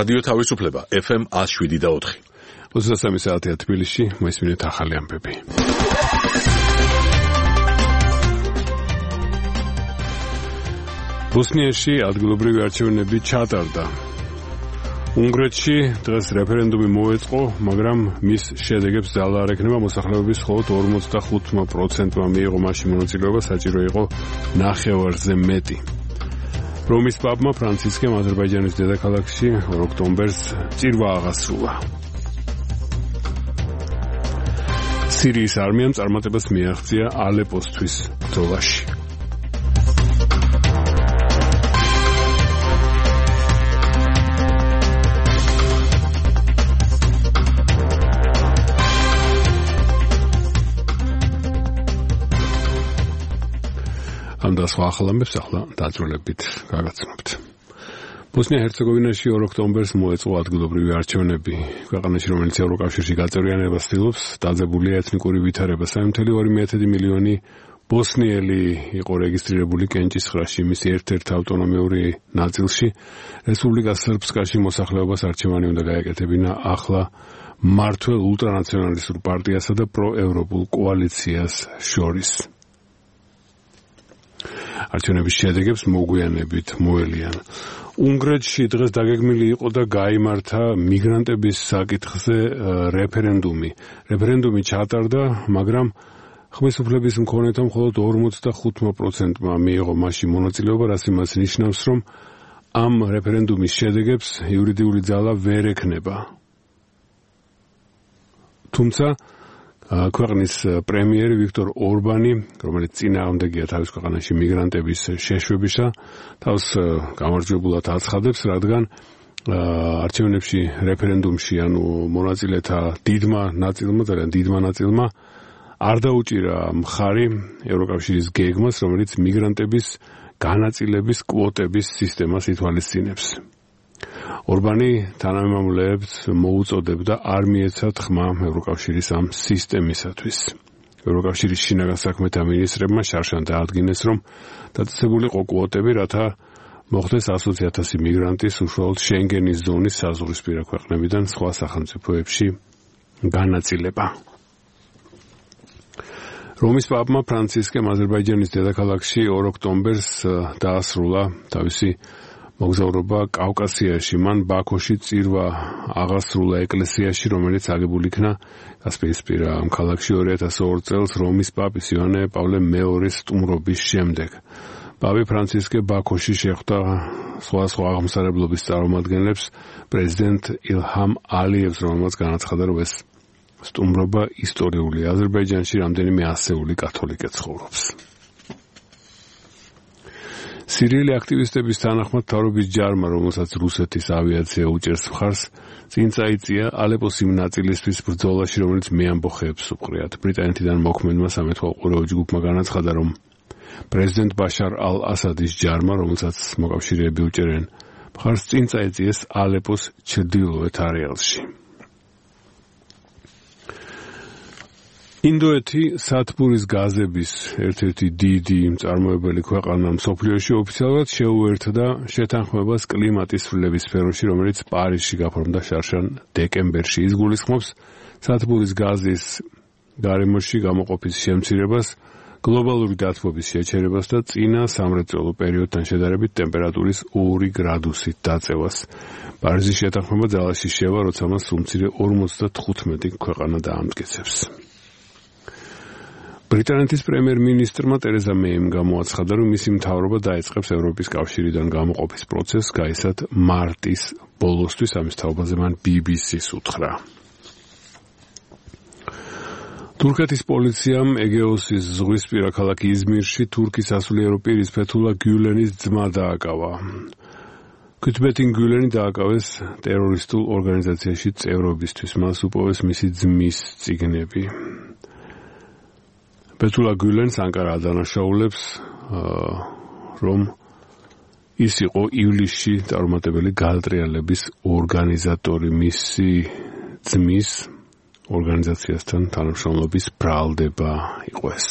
რადიო თავისუფლება FM 107.4. 23 საათია თბილისში, მოისმინეთ ახალი ამბები. ბოსნიაში ადგილობრივი არჩევნები ჩატარდა. უნგრეთში დღეს რეფერენდუმი მოეწყო, მაგრამ მის შედეგებს ძალა არ ექნება, მოსახლეობის მხოლოდ 45%-მა მიიღო მასში მონაწილეობა, საჭირო იყო 9-ზე მეტი. რომის პაპმა ფრანცისკემ აზერბაიჯანის დედაქალაქში 2 ოქტომბერს წირვა აღასრულა. სირიის არმიამ წარმატებას მიაღწია ალეპოსთვის ბრძოლაში. ამ და სხვა ახალ ამბებს ახლა დაძროლებით გაგაცნობთ. ბოსნია-ჰერცეგოვინაში 2 ოქტომბერს მოეწყო ადგილობრივი არჩევნები. ქვეყანაში, რომელიც ევროკავშირში გაწევრიანებას ცდილობს, დაძაბულია ეთნიკური ვითარება. 3.2 მილიონი ბოსნიელი იყო რეგისტრირებული კენჭისყრაში, მისი ერთ-ერთ ავტონომიური ნაწილში, რესპუბლიკა სერბსკაში მოსახლეობას არჩევანი უნდა გაეკეთებინა ახლა მმართველ ულტრანაციონალისტურ პარტიასა და პროევროპულ კოალიციას შორის. არჩევნების შედეგებს მოგვიანებით მოელიან. უნგრეთში დღეს დაგეგმილი იყო და გაიმართა მიგრანტების საკითხზე რეფერენდუმი. რეფერენდუმი ჩატარდა, მაგრამ ხმის უფლების მქონეთა მხოლოდ 45%-მა მიიღო მასში მონაწილეობა, რაც იმას ნიშნავს, რომ ამ რეფერენდუმის შედეგებს იურიდიული ძალა ვერ ექნება. თუმცა ქვეყნის პრემიერი ვიქტორ ორბანი, რომელიც წინააღმდეგია თავის ქვეყანაში მიგრანტების შეშვებისა, თავს გამარჯვებულად აცხადებს, რადგან არჩევნებში რეფერენდუმში, მონაწილეთა ძალიან დიდმა ნაწილმა არ დაუჭირა მხარი ევროკავშირის გეგმას, რომელიც მიგრანტების განაწილების კვოტების სისტემას ითვალისწინებს. ორბანი თანამემამულეებს მოუწოდებდა არ მიეცათ ხმა ევროკავშირის ამ სისტემისათვის. ევროკავშირის შინაგან საქმეთა მინისტრებმა შარშან დაადგინეს, რომ დაწესებულიყო კვოტები, რათა მოხდეს 120,000 მიგრანტის უშუალოდ შენგენის ზონის საზღვრისპირა ქვეყნებიდან სხვა სახელმწიფოებში განაწილება. რომის პაპმა ფრანცისკემ აზერბაიჯანის დედაქალაქში 2 ოქტომბერს დაასრულა თავისი მოგზაურობა კავკასიაში. მან ბაქოში წირვა აღასრულა ეკლესიაში, რომელიც აგებული იქნა კასპიისპირა ქალაქში 2002 წელს რომის პაპის იოანე პავლე მეორის სტუმრობის შემდეგ. პაპი ფრანცისკე ბაქოში შეხვდა სხვა აღმსარებლობის წარმომადგენლებს, პრეზიდენტ ილჰამ ალიევს, რომელმაც განაცხადა, რომ ეს სტუმრობა ისტორიულია. აზერბაიჯანში რამდენიმე ასეული კათოლიკე ცხოვრობს. სირიელი აქტივისტების თანახმად მთავრობის ჯარმა, რომელსაც რუსეთის ავიაცია უჭერს მხარს, წინ წაიწია ალეპოს იმ ნაწილისთვის ბრძოლაში, რომელიც მეამბოხეებს უყრიათ. ბრიტანეთიდან მოქმედმა სამეთვალყურეო ჯგუფმა განაცხადა, რომ პრეზიდენტ ბაშარ ალ-ასადის ჯარმა, რომელსაც მოკავშირეები უჭერენ მხარს, წინ წაიწიეს ალეპოს ჩრდილოეთ არეალში. ინდოეთი სათბურის გაზების ერთ-ერთი დიდი მწარმოებელი ქვეყანა მსოფლიოში ოფიციალურად შეუერთდა შეთანხმებას კლიმატის ცვლილების სფეროში, რომელიც პარიზში გაფორმდა შარშან დეკემბერში. ის გულისხმობს სათბურის გაზის გარემოში გამოყოფის შემცირებას, გლობალური დათბობის შეჩერებას და წინა სამრეწველო პერიოდთან შედარებით ტემპერატურის 2 გრადუსით დაწევას. პარიზის შეთანხმება ძალაში შევა, როცა მას უმცირე 55 ქვეყანა დაამტკიცებს. ბრიტანეთის პრემიერ-მინისტრმა ტერეზა მეიმ გამოაცხადა, რომ მისი მთავრობა დაეწყებს ევროპის კავშირიდან გამოყოფის პროცესს გაისად მარტის ბოლოსთვის. ამის თაობაზე მან BBC-ს უთხრა. თურქეთის პოლიციამ ეგეოსის ზღვისპირა ქალაქ იზმირში თურქის სასულიერო პირის ფეთულა გიულენის ძმა დააკავა. კუთბეტინ გიულენი დააკავეს ტერორისტულ ორგანიზაციაში წევრობისთვის. მას უპოვეს მისი ძმის წიგნები. ფეთულა გიულენს ანკარა ადანაშაულებს, რომ ის იყო ივლისში წარუმატებელი გალტრიალების ორგანიზატორი. მისი ძმის ორგანიზაციასთან თანამშრომლობის ბრალდება იყო ეს.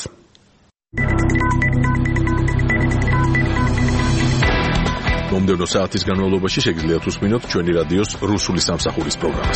მომდევნო საათის განმავლობაში შეგიძლიათ უსმინოთ ჩვენი რადიოს რუსული სამსახურის პროგრამას.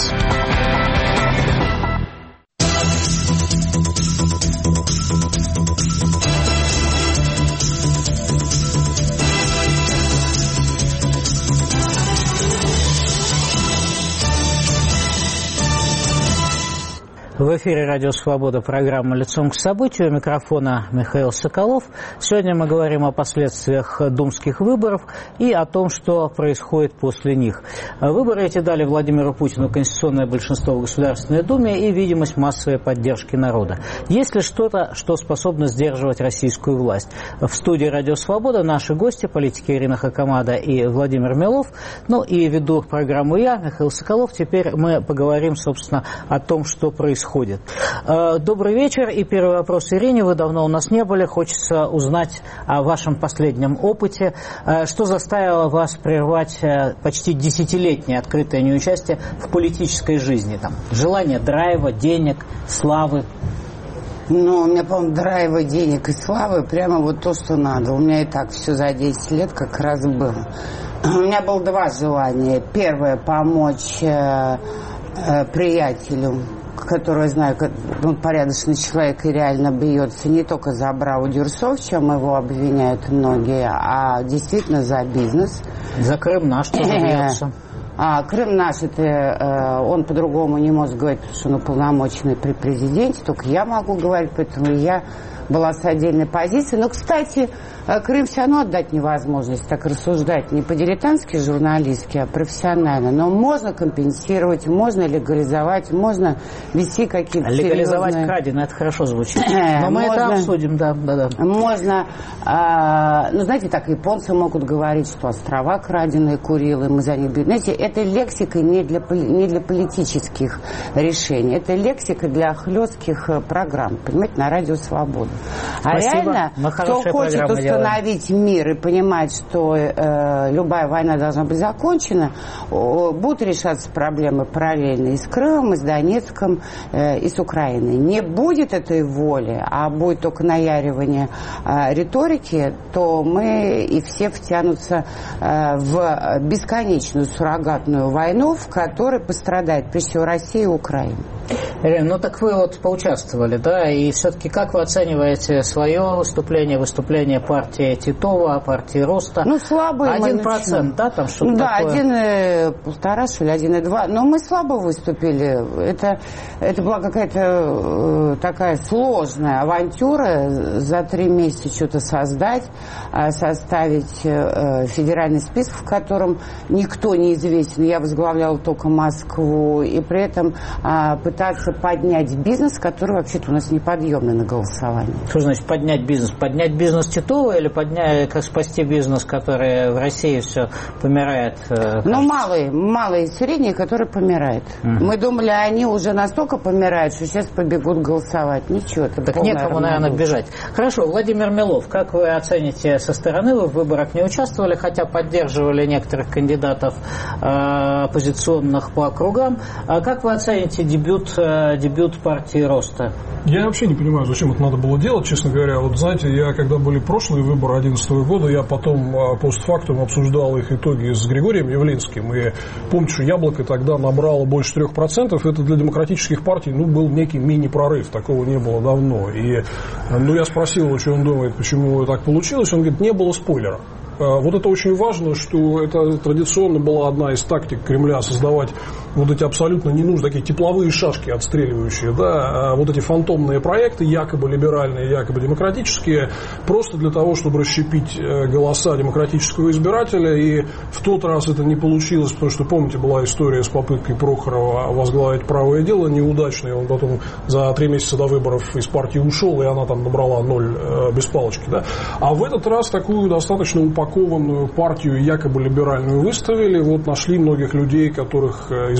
В эфире «Радио Свобода», программа «Лицом к событию». У микрофона Михаил Соколов. Сегодня мы говорим о последствиях думских выборов и о том, что происходит после них. Выборы эти дали Владимиру Путину конституционное большинство в Государственной Думе и видимость массовой поддержки народа. Есть ли что-то, что способно сдерживать российскую власть? В студии «Радио Свобода» наши гости, политики Ирина Хакамада и Владимир Милов. Ну и веду программу я, Михаил Соколов. Теперь мы поговорим, собственно, о том, что происходит. Добрый вечер. И первый вопрос Ирине. Вы давно у нас не были. Хочется узнать о вашем последнем опыте. Что заставило вас прервать почти десятилетнее открытое неучастие в политической жизни? Там, желание драйва, денег, славы? Ну, у меня, по-моему, драйва, денег и славы прямо вот то, что надо. У меня и так все за 10 лет как раз было. У меня было два желания. Первое – помочь приятелю, которого я знаю, он порядочный человек и реально бьется не только за браву дюрсо, в чем его обвиняют многие, а действительно за бизнес. За Крым наш тоже бьется. Крым наш, это он по-другому не может говорить, потому что он уполномоченный при президенте, только я могу говорить, поэтому я была с отдельной позицией. Но, кстати, Крым все равно отдать невозможно, если так рассуждать не по-дилетантски, журналистски, а профессионально. Но можно компенсировать, можно легализовать, можно вести какие-то легализовать серьезные... краденое, это хорошо звучит. Но мы это обсудим, да. Можно, ну, знаете, так японцы могут говорить, что острова краденые, Курилы, мы за них бьем. Знаете, это лексика не для политических решений, это лексика для хлестких программ, понимаете, на Радио Свобода. Спасибо. Реально, кто хочет установить мир и понимать, что любая война должна быть закончена, будут решаться проблемы параллельно и с Крымом, и с Донецком, и с Украиной. Не будет этой воли, а будет только наяривание риторики, то мы и все втянутся в бесконечную суррогатную войну, в которой пострадает прежде всего Россия и Украина. Ирина, ну так вы вот поучаствовали, да, и все-таки как вы оцениваете свое выступление партии Титова, партии Роста? Ну, слабые. 1%, да, там что-то да, такое? 1,5, что ли, 1,2. Но мы слабо выступили. Это была какая-то такая сложная авантюра за 3 месяца что-то составить федеральный список, в котором никто не известен. Я возглавляла только Москву, и при этом пытаться поднять бизнес, который вообще-то у нас неподъемный на голосование. Что значит поднять бизнес? Поднять бизнес Титова или как спасти бизнес, который в России все помирает? Ну, малый и средний, который помирает. Мы думали, они уже настолько помирают, что сейчас побегут голосовать. Ничего. Так некому, наверное, бежать. Хорошо, Владимир Милов, как вы оцените со стороны? Вы в выборах не участвовали, хотя поддерживали некоторых кандидатов оппозиционных по округам. Как вы оцените дебют партии Роста? Я вообще не понимаю, зачем это надо было делать, честно говоря. Вот знаете, когда были прошлые выборы 2011 года, я потом постфактум обсуждал их итоги с Григорием Явлинским. И помните, что «Яблоко» тогда набрало больше 3%. Это для демократических партий был некий мини-прорыв. Такого не было давно. И я спросил, что он думает, почему так получилось. Он говорит, не было спойлера. Вот это очень важно, что это традиционно была одна из тактик Кремля создавать вот эти абсолютно ненужные такие тепловые шашки отстреливающие, да, вот эти фантомные проекты, якобы либеральные, якобы демократические, просто для того, чтобы расщепить голоса демократического избирателя. И в тот раз это не получилось, потому что, помните, была история с попыткой Прохорова возглавить «Правое дело», неудачная, он потом за 3 месяца до выборов из партии ушел, и она там набрала 0 без палочки, да. А в этот раз такую достаточно упакованную партию, якобы либеральную, выставили, вот нашли многих людей, которых избирали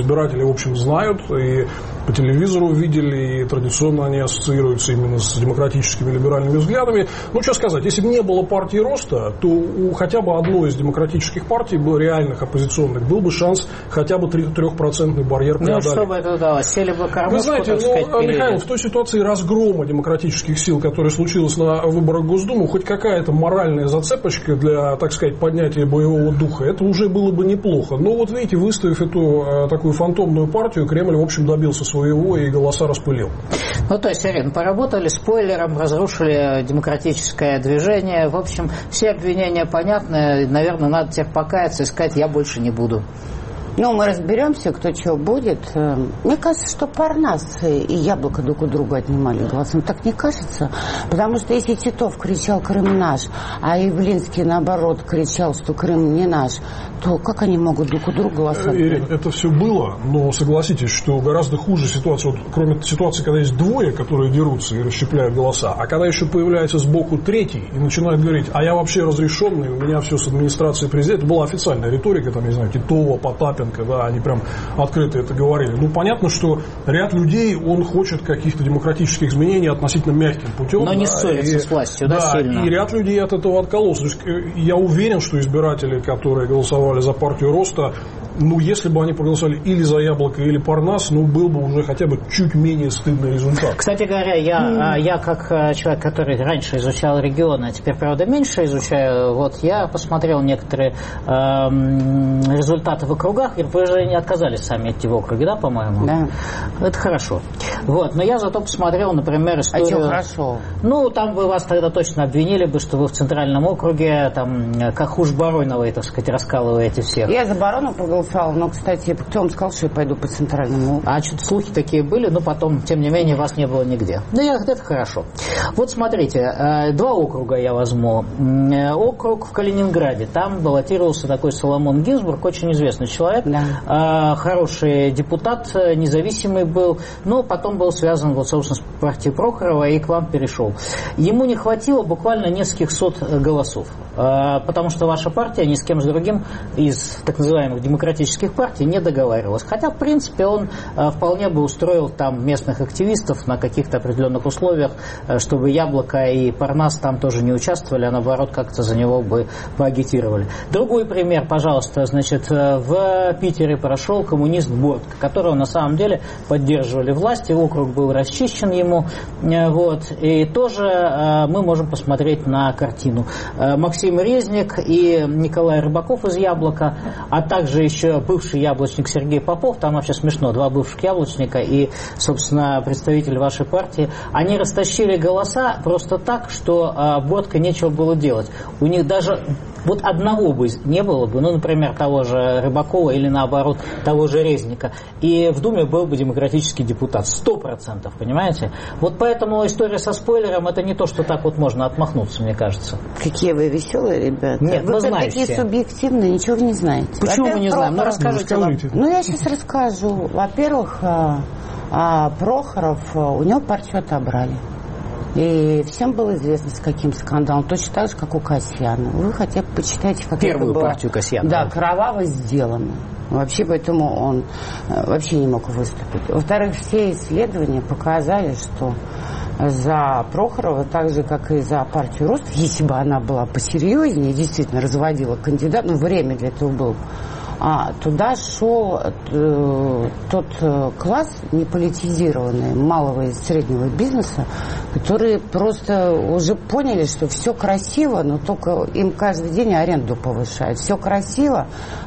избиратели, в общем, знают, и по телевизору видели, и традиционно они ассоциируются именно с демократическими либеральными взглядами. Ну, что сказать, если бы не было партии роста, то у хотя бы одной из демократических партий, реальных оппозиционных, был бы шанс хотя бы 3% барьер преодолеть. Ну, что бы это дало? Сели бы кормушку, вы знаете, Михаил, в той ситуации разгрома демократических сил, которая случилась на выборах в Госдуму, хоть какая-то моральная зацепочка для, так сказать, поднятия боевого духа, это уже было бы неплохо. Но вот видите, выставив эту такую фантомную партию, Кремль, в общем, добился своего и голоса распылил. Ну, то есть, Ирина, поработали спойлером, разрушили демократическое движение. В общем, все обвинения понятны. Наверное, надо теперь покаяться и сказать, я больше не буду. Ну, мы разберемся, кто чего будет. Мне кажется, что Парнас и Яблоко друг у друга отнимали голосом. Так не кажется? Потому что если Титов кричал «Крым наш», а Явлинский, наоборот, кричал, что Крым не наш, то как они могут друг у друга голосовать? Ирина, это все было, но согласитесь, что гораздо хуже ситуация, вот, кроме ситуации, когда есть двое, которые дерутся и расщепляют голоса, а когда еще появляется сбоку третий и начинает говорить, а я вообще разрешенный, у меня все с администрацией президента. Это была официальная риторика, там, не знаю, Титова, Потапенко, да, они прям открыто это говорили. Ну, понятно, что ряд людей, он хочет каких-то демократических изменений относительно мягким путем. Но не ссорится с властью, да, сильно. И ряд людей от этого откололся. То есть, я уверен, что избиратели, которые голосовали за партию роста, ну, если бы они проголосовали или за Яблоко, или Парнас, ну, был бы уже хотя бы чуть менее стыдный результат. Кстати говоря, я как человек, который раньше изучал регионы, а теперь, правда, меньше изучаю, вот я посмотрел некоторые результаты в округах, и вы же не отказались сами идти в округе, да, по-моему? Да. Это хорошо. Вот, но я зато посмотрел, например, историю... А что хорошо? Ну, там бы вас тогда точно обвинили бы, что вы в Центральном округе, там, как хуже Бароновой, так сказать, раскалываете всех. Я за Баронова проголосовала, но, кстати, кто вам сказал, что я пойду по Центральному округу? А что-то слухи такие были, но потом, тем не менее, вас не было нигде. Ну, это хорошо. Вот смотрите, 2 округа я возьму. Округ в Калининграде. Там баллотировался такой Соломон Гинзбург, очень известный человек, да. Хороший депутат, независимый был, но потом был связан, вот, собственно, с партией Прохорова и к вам перешел. Ему не хватило буквально нескольких сот голосов, потому что ваша партия ни с кем с другим из так называемых демократических партий не договаривалась. Хотя, в принципе, он вполне бы устроил там местных активистов на каких-то определенных условиях, чтобы Яблоко и Парнас там тоже не участвовали, а наоборот как-то за него бы поагитировали. Другой пример, пожалуйста, значит, в Питере прошел коммунист Бортко, которого на самом деле поддерживали власти, округ был расчищен ему, вот, и тоже мы можем посмотреть на картину. Максим Резник и Николай Рыбаков из Яблока, а также еще бывший яблочник Сергей Попов, там вообще смешно, 2 бывших яблочника и, собственно, представитель вашей партии, они растащили голоса просто так, что Бортко нечего было делать. У них даже вот одного бы не было бы, ну, например, того же Рыбакова или, наоборот, того же Резника, и в Думе был бы демократический депутат, 100%, понимаете? Вот поэтому история со спойлером, это не то, что так вот можно отмахнуться, мне кажется. Какие вы веселые, ребята. Нет, вы знаете. Такие субъективные, ничего вы не знаете. Почему вы не знаете? Ну, расскажите. Ну, я сейчас расскажу. Во-первых, Прохоров, у него партию отобрали. И всем было известно, с каким скандалом. Точно так же, как у Касьяна. Вы хотя бы почитайте, как первую это было. Партию Касьяна. Да, кроваво сделано. Вообще, поэтому он вообще не мог выступить. Во-вторых, все исследования показали, что за Прохорова, так же, как и за партию Рост, если бы она была посерьезнее, действительно разводила кандидат, ну, время для этого было, туда шел тот класс неполитизированный малого и среднего бизнеса, которые просто уже поняли, что все красиво, но только им каждый день аренду повышают. Все красиво,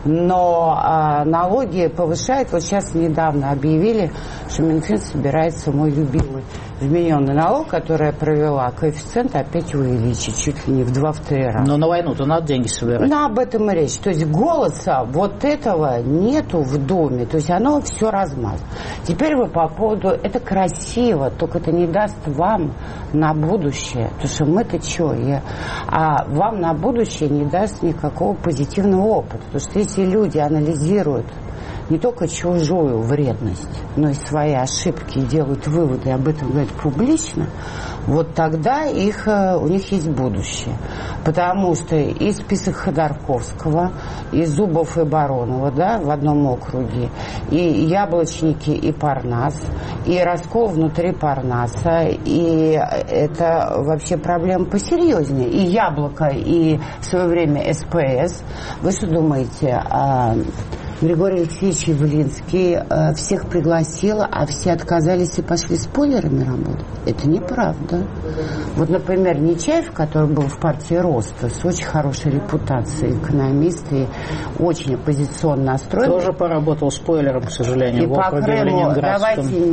но налоги повышают. Вот сейчас недавно объявили, что Минфин собирается мой любимый вмененный налог, который я провела, коэффициент опять увеличить, чуть ли не в 2-3 раза. Но на войну-то надо деньги собирать. Ну, об этом и речь. То есть голоса вот этого нету в Думе. То есть оно все размазано. Теперь вы по поводу... Это красиво, только это не даст вам на будущее. Потому что мы-то что? А вам на будущее не даст никакого позитивного опыта. Потому что если люди анализируют не только чужую вредность, но и свои ошибки, и делают выводы, и об этом говорят публично, вот тогда у них есть будущее. Потому что и список Ходорковского, и Зубов, и Баронова, да, в одном округе, и Яблочники, и Парнас, и раскол внутри Парнаса, и это вообще проблема посерьезнее. И Яблоко, и в свое время СПС. Вы что думаете, Григорий Алексеевич Явлинский всех пригласил, а все отказались и пошли спойлерами работать? Это неправда. Вот, например, Нечаев, который был в партии Роста, с очень хорошей репутацией, экономист и очень оппозиционно настроен. Тоже поработал спойлером, к сожалению, и в округе Ленинградском.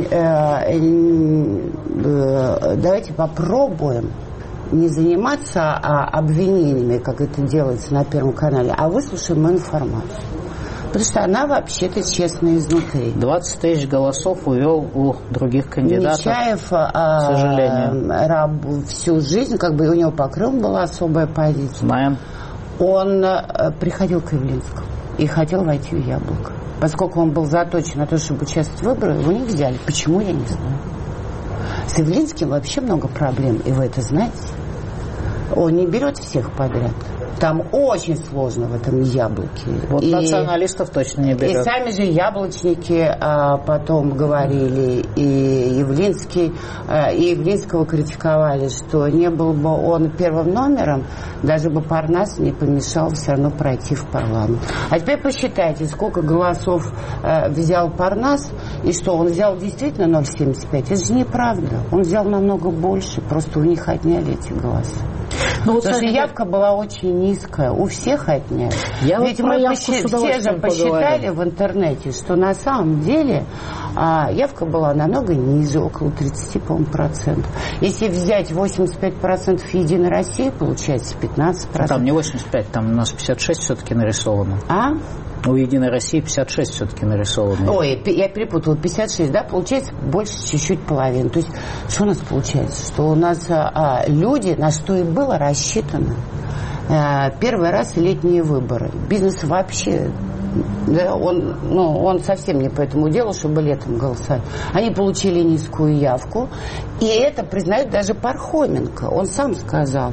Давайте попробуем не заниматься обвинениями, как это делается на Первом канале, а выслушаем информацию. Потому что она вообще-то честная изнутри. 20 тысяч голосов увел у других кандидатов. Нечаев, к сожалению. Всю жизнь, как бы у него по Крыму была особая позиция. Знаем. Он приходил к Явлинскому и хотел войти в Яблоко. Поскольку он был заточен на то, чтобы участвовать в выборах, его не взяли. Почему, я не знаю. С Явлинским вообще много проблем, и вы это знаете. Он не берет всех подряд. Там очень сложно в этом Яблоке. Вот националистов точно не берет. И сами же яблочники потом говорили, и Явлинский, и Явлинского критиковали, что не был бы он первым номером, даже бы Парнас не помешал все равно пройти в парламент. А теперь посчитайте, сколько голосов взял Парнас, и что, он взял действительно 0,75? Это же неправда. Он взял намного больше, просто у них отняли эти голоса. Ну, потому что явка была очень низкая, у всех отняли. Ведь мы все же посчитали в интернете, что на самом деле явка была намного ниже, около 30, по-моему, процентов. Если взять 85% Единой России, получается 15%. Там не 85, там у нас 56 все-таки нарисовано. У Единой России 56 все-таки нарисовано. Ой, я перепутала, 56, да, получается больше чуть-чуть половины. То есть, что у нас получается? Что у нас люди, на что и было рассчитано, первый раз летние выборы. Бизнес вообще, да, он совсем не по этому делу, чтобы летом голосовать. Они получили низкую явку, и это признает даже Пархоменко. Он сам сказал,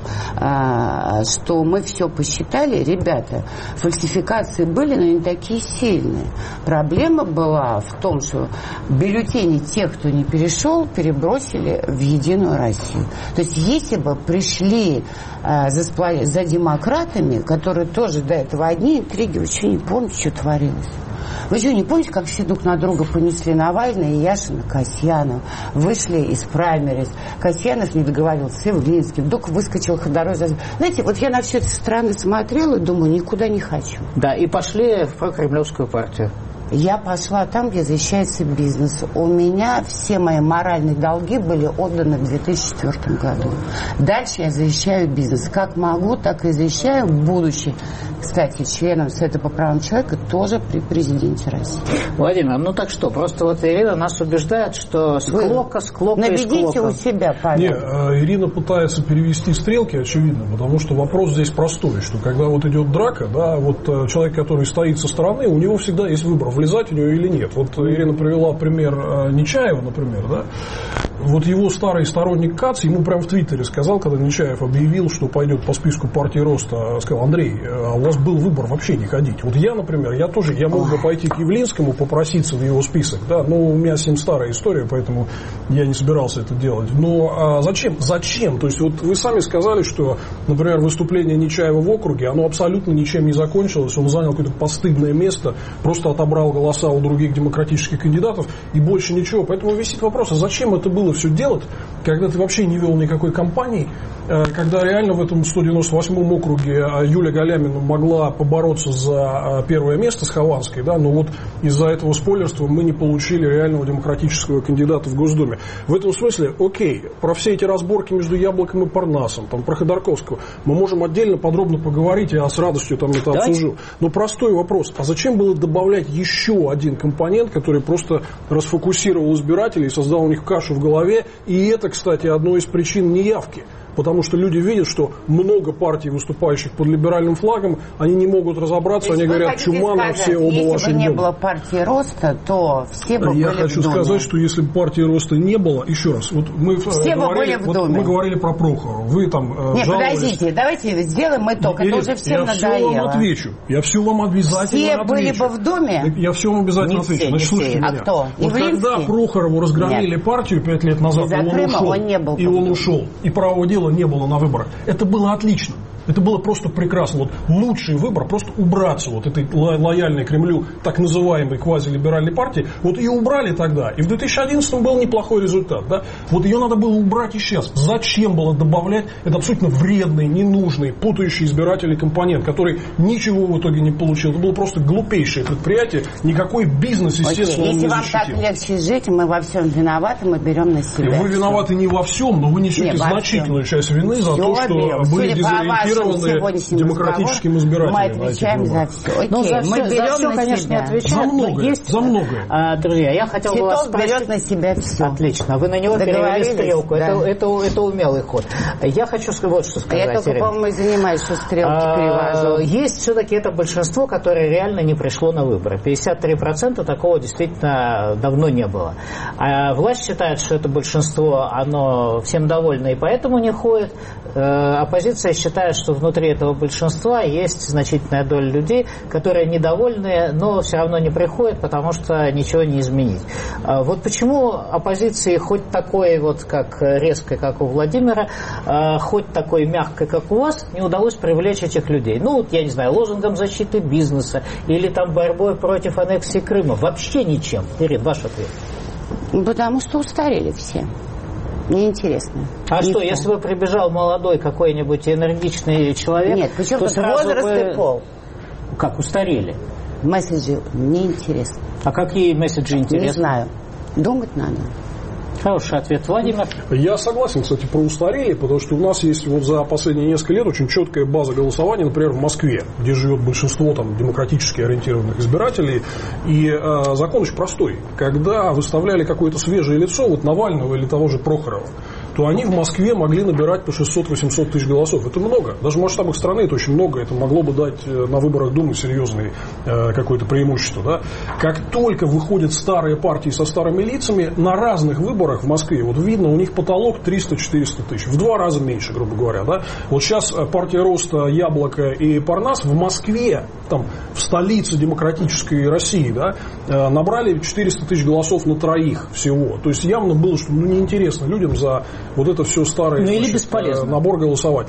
что мы все посчитали, ребята, фальсификации были, но не такие сильные. Проблема была в том, что бюллетени тех, кто не перешел, перебросили в Единую Россию. То есть, если бы пришли за демократами, которые тоже до этого одни интриги, вы что, не помните, что творилось? Вы что, не помните, как все друг на друга понесли Навальный и Яшин, Касьянов? Вышли из праймериз. Касьянов не договорился с Явлинским. Вдруг выскочил Ходорковский. Знаете, вот я на все это страны смотрела и думаю, никуда не хочу. Да, и пошли в прокремлевскую партию. Я пошла там, где защищается бизнес. У меня все мои моральные долги были отданы в 2004 году. Дальше я защищаю бизнес. Как могу, так и защищаю, будучи, кстати, членом Совета по правам человека, тоже при президенте России. Владимир, ну так что, просто вот Ирина нас убеждает, что склока наведите у себя, Павел. Не, Ирина пытается перевести стрелки, очевидно, потому что вопрос здесь простой, что когда вот идет драка, да, вот человек, который стоит со стороны, у него всегда есть выбор, влезать в нее или нет. Вот Ирина привела пример Нечаева, например, да. Вот его старый сторонник Кац ему прямо в Твиттере сказал, когда Нечаев объявил, что пойдет по списку партии Роста, сказал: Андрей, у вас был выбор вообще не ходить. Вот я, например, я мог бы пойти к Явлинскому, попроситься в его список, да, но у меня с ним старая история, поэтому я не собирался это делать. Но зачем? То есть вот вы сами сказали, что, например, выступление Нечаева в округе, оно абсолютно ничем не закончилось, он занял какое-то постыдное место, просто отобрал голоса у других демократических кандидатов и больше ничего. Поэтому висит вопрос, а зачем это было все делать, когда ты вообще не вел никакой кампании, когда реально в этом 198-м округе Юлия Галямина могла побороться за первое место с Хованской, да, но вот из-за этого спойлерства мы не получили реального демократического кандидата в Госдуме. В этом смысле, окей, про все эти разборки между Яблоком и Парнасом, там, про Ходорковского мы можем отдельно подробно поговорить, я с радостью там это обсужу. Но простой вопрос, а зачем было добавлять еще один компонент, который просто расфокусировал избирателей и создал у них кашу в голове, и это, кстати, одной из причин неявки. потому что люди видят, что много партий, выступающих под либеральным флагом, они не могут разобраться, они говорят, чума на все оба ваших дома. Если бы не было партии роста, то все бы были в доме. Я хочу сказать, что если бы партии роста не было, еще раз, вот мы говорили про Прохорова, вы там Нет, жаловались. Подождите, давайте сделаем итог, это уже всем надоело. Я все вам обязательно все отвечу. Были бы в доме? Я все вам обязательно отвечу. Значит, слушайте меня. Кто? Вот когда Прохорову разгромили партию 5 лет назад, он ушел, и права дела не было на выборах. Это было отлично. Это было просто прекрасно. Вот лучший выбор просто убраться вот этой лояльной Кремлю так называемой квазилиберальной партии. Вот ее убрали тогда. И в 2011 был неплохой результат. Да? Вот ее надо было убрать и сейчас. Зачем было добавлять этот абсолютно вредный, ненужный, путающий избирателей компонент, который ничего в итоге не получил. Это было просто глупейшее предприятие. Никакой бизнес, естественно, Если не вам защитил. так легче жить, мы во всем виноваты, мы берем на себя. Вы виноваты не во всем, но вы несете значительную часть вины за то, что были дезориентированы демократическим избирателям. Мы отвечаем за все. Окей, мы берем все, конечно, не отвечаем. За многое. Друзья, я хотел бы вас спросить. берет на себя все. Отлично. Вы на него перевели стрелку. Да. Это умелый ход. Я хочу вот что сказать. Я только, по-моему, и занимаюсь, что стрелки перевожу. Есть все-таки это большинство, которое реально не пришло на выборы. 53% такого действительно давно не было. А власть считает, что это большинство, оно всем довольно и поэтому не ходит. Оппозиция считает, что внутри этого большинства есть значительная доля людей, которые недовольны, но все равно не приходят, потому что ничего не изменить. Вот почему оппозиции хоть такой вот как резкой, как у Владимира, хоть такой мягкой, как у вас, не удалось привлечь этих людей? Ну, вот, я не знаю, лозунгом защиты бизнеса или там борьбой против аннексии Крыма. Вообще ничем. Ирина, ваш ответ. Потому что устарели все. Неинтересно. А что, если бы прибежал молодой какой-нибудь энергичный человек, нет, причем то сразу возраст бы... и пол. Как, устарели? Месседжи неинтересны. А какие месседжи интересны? Не знаю. Думать надо. Хороший ответ, Владимир. Я согласен, кстати, про устарели, потому что у нас есть вот за последние несколько лет очень четкая база голосования, например, в Москве, где живет большинство там демократически ориентированных избирателей. И закон очень простой. Когда выставляли какое-то свежее лицо, вот Навального или того же Прохорова, то они в Москве могли набирать по 600-800 тысяч голосов. Это много. Даже в масштабах страны это очень много. Это могло бы дать на выборах Думы серьезное какое-то преимущество. Да? Как только выходят старые партии со старыми лицами, на разных выборах в Москве, вот видно, у них потолок 300-400 тысяч. В 2 раза меньше, грубо говоря. Да? Вот сейчас партия Роста, Яблоко и Парнас в Москве, там, в столице демократической России, да, набрали 400 тысяч голосов на троих всего. То есть явно было, что неинтересно людям за вот это все старое, набор голосовать.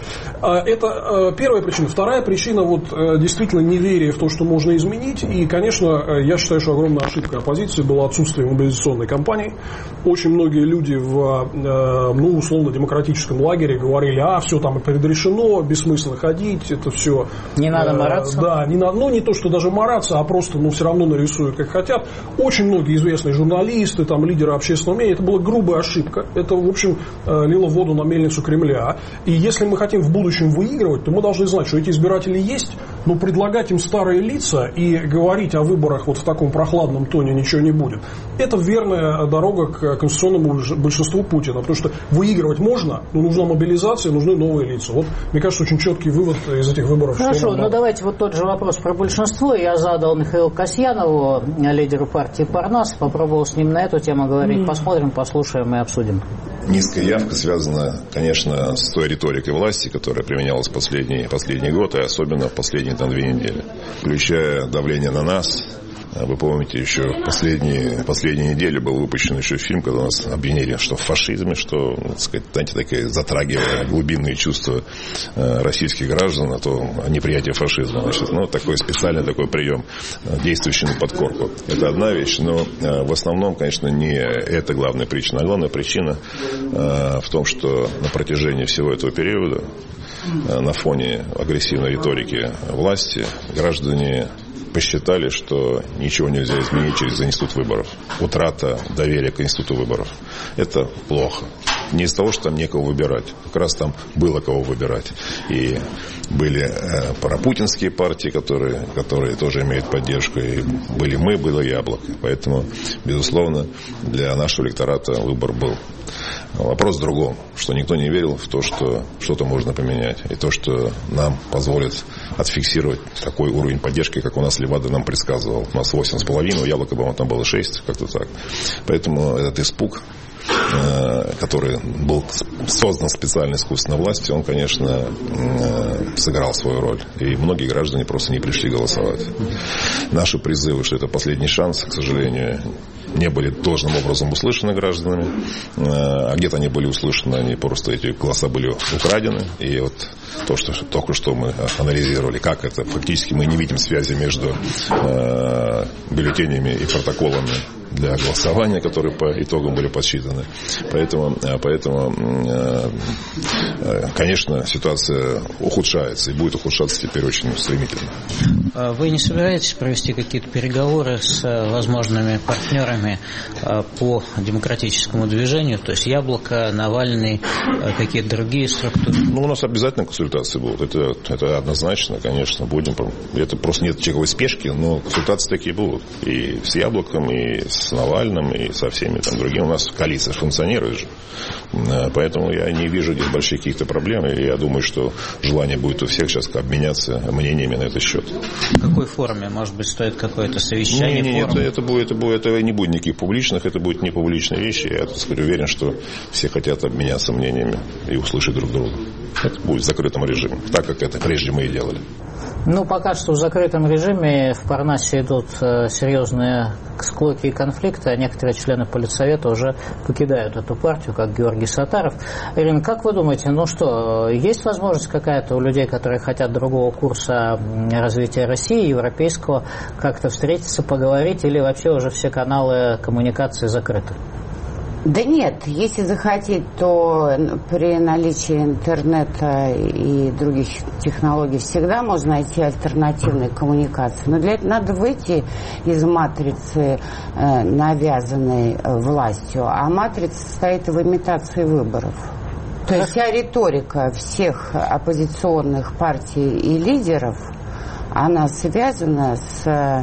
Это первая причина. Вторая причина, вот, действительно неверие в то, что можно изменить. И, конечно, я считаю, что огромная ошибка оппозиции была отсутствие мобилизационной кампании. Очень многие люди в, ну, условно-демократическом лагере говорили, все там предрешено, бессмысленно ходить, это все... Не надо мараться. Да, не надо, ну, не то, что даже мараться, а просто, ну, все равно нарисуют, как хотят. Очень многие известные журналисты, там, лидеры общественного мнения, это была грубая ошибка. Это, в общем, лило воду на мельницу Кремля. И если мы хотим в будущем выигрывать, то мы должны знать, что эти избиратели есть, но предлагать им старые лица и говорить о выборах вот в таком прохладном тоне ничего не будет. Это верная дорога к конституционному большинству Путина. Потому что выигрывать можно, но нужна мобилизация, нужны новые лица. Вот, мне кажется, очень четкий вывод из этих выборов. Хорошо, ну давайте вот тот же вопрос про большинство. Я задал Михаилу Касьянову, лидеру партии Парнас, попробовал с ним на эту тему говорить. Посмотрим, послушаем и обсудим. Низкая явка связана, конечно, с той риторикой власти, которая применялась последний год, и особенно в последние 2 недели. Включая давление на нас. Вы помните, еще в последние недели был выпущен еще фильм, когда нас обвинили, что в фашизме, что, так сказать, знаете, такие затрагивая глубинные чувства российских граждан, о неприятии фашизма. Значит, ну, такой специальный такой прием, действующий на подкорку. Это одна вещь, но в основном, конечно, не это главная причина. А главная причина в том, что на протяжении всего этого периода, на фоне агрессивной риторики власти, граждане посчитали, что ничего нельзя изменить через институт выборов. Утрата доверия к институту выборов. Это плохо. Не из того, что там некого выбирать. Как раз там было кого выбирать. И были пропутинские партии, которые тоже имеют поддержку. И были мы, было Яблоко. Поэтому, безусловно, для нашего электората выбор был. Вопрос в другом, что никто не верил в то, что что-то можно поменять. И то, что нам позволит отфиксировать такой уровень поддержки, как у нас Левада нам предсказывал. У нас 8,5, у Яблока, по-моему, там было 6, как-то так. Поэтому этот испуг, который был создан специально искусственной властью, он, конечно, сыграл свою роль. И многие граждане просто не пришли голосовать. Наши призывы, что это последний шанс, к сожалению, не были должным образом услышаны гражданами. А где-то они были услышаны, они просто, эти голоса были украдены. И вот то, что только что мы анализировали, как это, фактически мы не видим связи между бюллетенями и протоколами для голосования, которые по итогам были подсчитаны. Поэтому, конечно, ситуация ухудшается и будет ухудшаться теперь очень стремительно. Вы не собираетесь провести какие-то переговоры с возможными партнерами по демократическому движению, то есть Яблоко, Навальный, какие-то другие структуры? У нас обязательно консультации будут. Это однозначно, конечно, будем. Это просто нет чековой спешки, но консультации такие будут. И с Яблоком, и с Навальным, и со всеми там другими. У нас коалиция функционирует же. Поэтому я не вижу здесь больших каких-то проблем. И я думаю, что желание будет у всех сейчас обменяться мнениями на этот счет. В какой форме? Может быть, стоит какое-то совещание? Нет, это не будет никаких публичных, это будет не публичные вещи. Я, так сказать, уверен, что все хотят обменяться мнениями и услышать друг друга. Это будет в закрытом режиме, так как это прежде мы и делали. Пока что в закрытом режиме в Парнасе идут серьезные склоки и конфликты, а некоторые члены Политсовета уже покидают эту партию, как Георгий Саттаров. Ирина, как вы думаете, есть возможность какая-то у людей, которые хотят другого курса развития России, европейского, как-то встретиться, поговорить, или вообще уже все каналы коммуникации закрыты? Да нет, если захотеть, то при наличии интернета и других технологий всегда можно найти альтернативные коммуникации. Но для этого надо выйти из матрицы, навязанной властью. А матрица состоит в имитации выборов. То есть вся риторика всех оппозиционных партий и лидеров, она связана с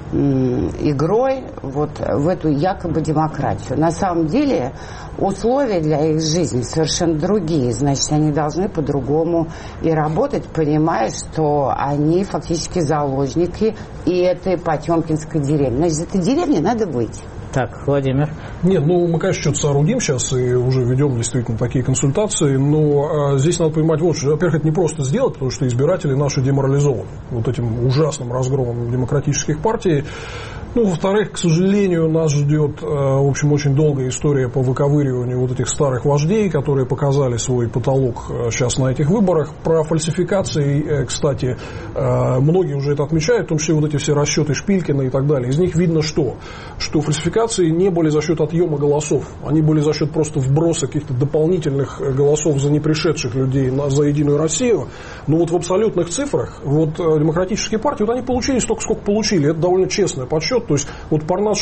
игрой вот в эту якобы демократию. На самом деле условия для их жизни совершенно другие. Значит, они должны по-другому и работать, понимая, что они фактически заложники и этой потемкинской деревни. Значит, из этой деревни надо выйти. Так, Владимир. Нет, мы, конечно, что-то соорудим сейчас и уже ведем действительно такие консультации, но здесь надо понимать вот что. Во-первых, это не просто сделать, потому что избиратели наши деморализованы вот этим ужасным разгромом демократических партий. Во-вторых, к сожалению, нас ждет, в общем, очень долгая история по выковыриванию вот этих старых вождей, которые показали свой потолок сейчас на этих выборах. Про фальсификации, кстати, многие уже это отмечают, в том числе вот эти все расчеты Шпилькина и так далее. Из них видно что фальсификации не были за счет отъема голосов, они были за счет просто вброса каких-то дополнительных голосов за непришедших людей за Единую Россию. Но вот в абсолютных цифрах демократические партии, они получили столько, сколько получили. Это довольно честный подсчет. То есть Парнас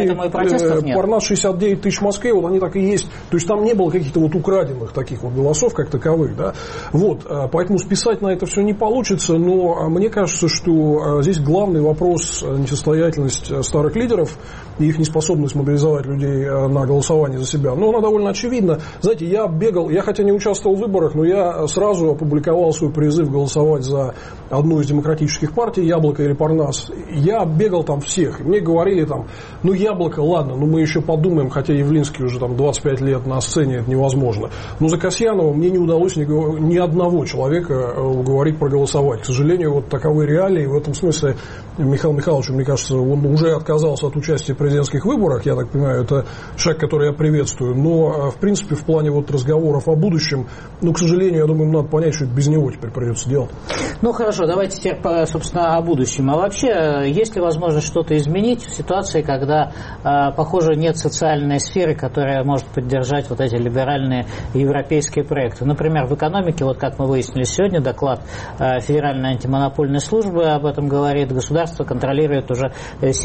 69 тысяч в Москве, они так и есть. То есть там не было каких-то украденных таких голосов, как таковых. Да? Поэтому списать на это все не получится. Но мне кажется, что здесь главный вопрос несостоятельность старых лидеров и их неспособность мобилизовать людей на голосование за себя. Она довольно очевидна. Знаете, я хотя не участвовал в выборах, но я сразу опубликовал свой призыв голосовать за одну из демократических партий, Яблоко или Парнас. Я бегал там всех. Мне говорили Яблоко, ладно, мы еще подумаем, хотя Явлинский уже 25 лет на сцене, это невозможно. Но за Касьянова мне не удалось ни одного человека уговорить проголосовать. К сожалению, таковы реалии. В этом смысле Михаил Михайлович, мне кажется, он уже отказался от участия в президентских выборах. Я так понимаю, это шаг, который я приветствую. Но, в принципе, в плане разговоров о будущем, к сожалению, я думаю, надо понять, что это без него теперь придется делать. Хорошо, давайте теперь, собственно, о будущем. А вообще, есть ли возможность что-то изменить подменить в ситуации, когда, похоже, нет социальной сферы, которая может поддержать вот эти либеральные европейские проекты. Например, в экономике, вот как мы выяснили сегодня, доклад Федеральной антимонопольной службы об этом говорит, государство контролирует уже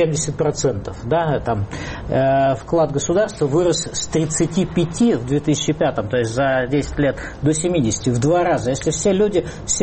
70%. Да, там, вклад государства вырос с 35 в 2005, то есть за 10 лет, до 70, в 2 раза. Если все люди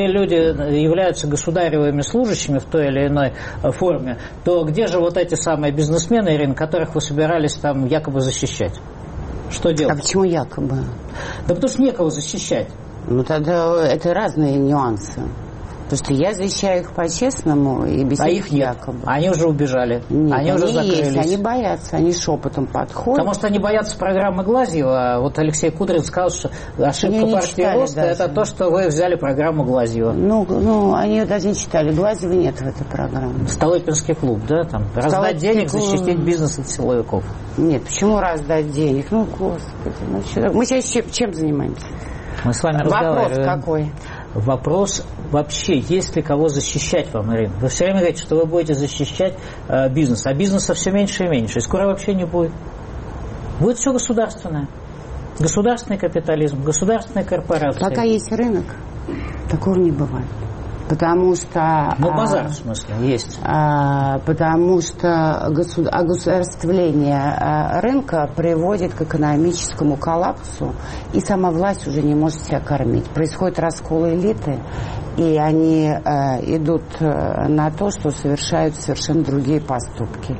являются государевыми служащими в той или иной форме, то где же вот эти самые бизнесмены, Ирина, которых вы собирались там якобы защищать? Что делать? А почему якобы? Да потому что некого защищать. Ну тогда это разные нюансы. Потому что я защищаю их по-честному и без их якобы. Они уже убежали. Нет, они уже закрылись. Есть, они боятся, они шепотом подходят. Потому что они боятся программы Глазьева. Вот Алексей Кудрин сказал, что ошибка партии роста – это то, что вы взяли программу Глазьева. Ну, они ее даже не читали. Глазьева нет в этой программе. Столыпинский клуб, да? Там, раздать денег, защитить бизнес от силовиков. Нет, почему раздать денег? Ну, господи, мы сейчас чем занимаемся? Мы с вами разговариваем. Вопрос какой? Вопрос вообще, есть ли кого защищать вам, Ирина? Вы все время говорите, что вы будете защищать бизнес, а бизнеса все меньше и меньше, и скоро вообще не будет. Будет все государственное. Государственный капитализм, государственные корпорации. Пока есть рынок, такого не бывает. Потому что... Ну, базар, в смысле, есть. Потому что огосударствление рынка приводит к экономическому коллапсу, и сама власть уже не может себя кормить. Происходит раскол элиты, и они идут на то, что совершают совершенно другие поступки.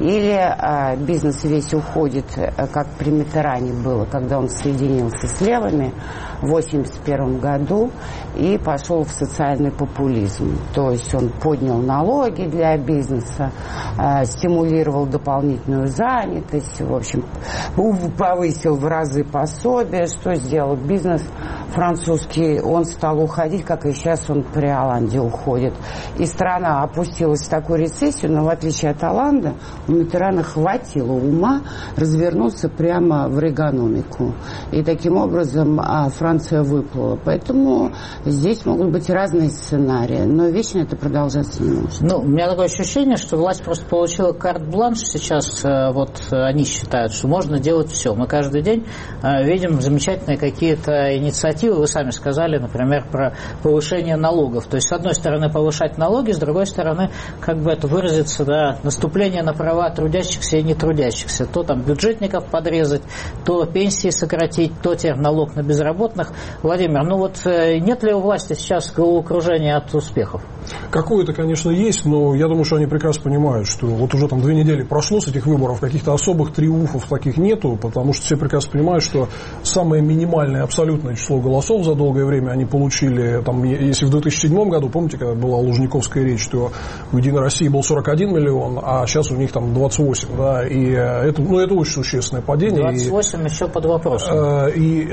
Или бизнес весь уходит, как при Миттеране было, когда он соединился с левыми в 1981 году и пошел в социальный популизм. То есть он поднял налоги для бизнеса, стимулировал дополнительную занятость, в общем, повысил в разы пособия. Что сделал бизнес французский? Он стал уходить, как и сейчас он при Оланде уходит. И страна опустилась в такую рецессию, но в отличие от Оланда, у Миттерана хватило ума развернуться прямо в регономику. И таким образом Франция выплыла. Поэтому здесь могут быть разные сценарии, но вечно это продолжаться не может. Ну, у меня такое ощущение, что власть просто получила карт-бланш сейчас. Вот они считают, что можно делать все. Мы каждый день видим замечательные какие-то инициативы. Вы сами сказали, например, про повышение налогов. То есть, с одной стороны, повышать налоги, с другой стороны, как бы это выразиться, да, наступление на права трудящихся и нетрудящихся. То там бюджетников подрезать, то пенсии сократить, то теперь налог на безработных. Владимир, ну вот нет ли у власти сейчас головокружения от успехов? Какое-то, конечно, есть, но я думаю, что они прекрасно понимают, что вот уже там 2 недели прошло с этих выборов, каких-то особых триумфов таких нету, потому что все прекрасно понимают, что самое минимальное абсолютное число голосов за долгое время они получили, там, если в 2007 году, помните, когда была Лужниковская речь, то у «Единой России» был 41 миллион, а сейчас у них там 28, да, и это очень существенное падение. 28 еще под вопросом. И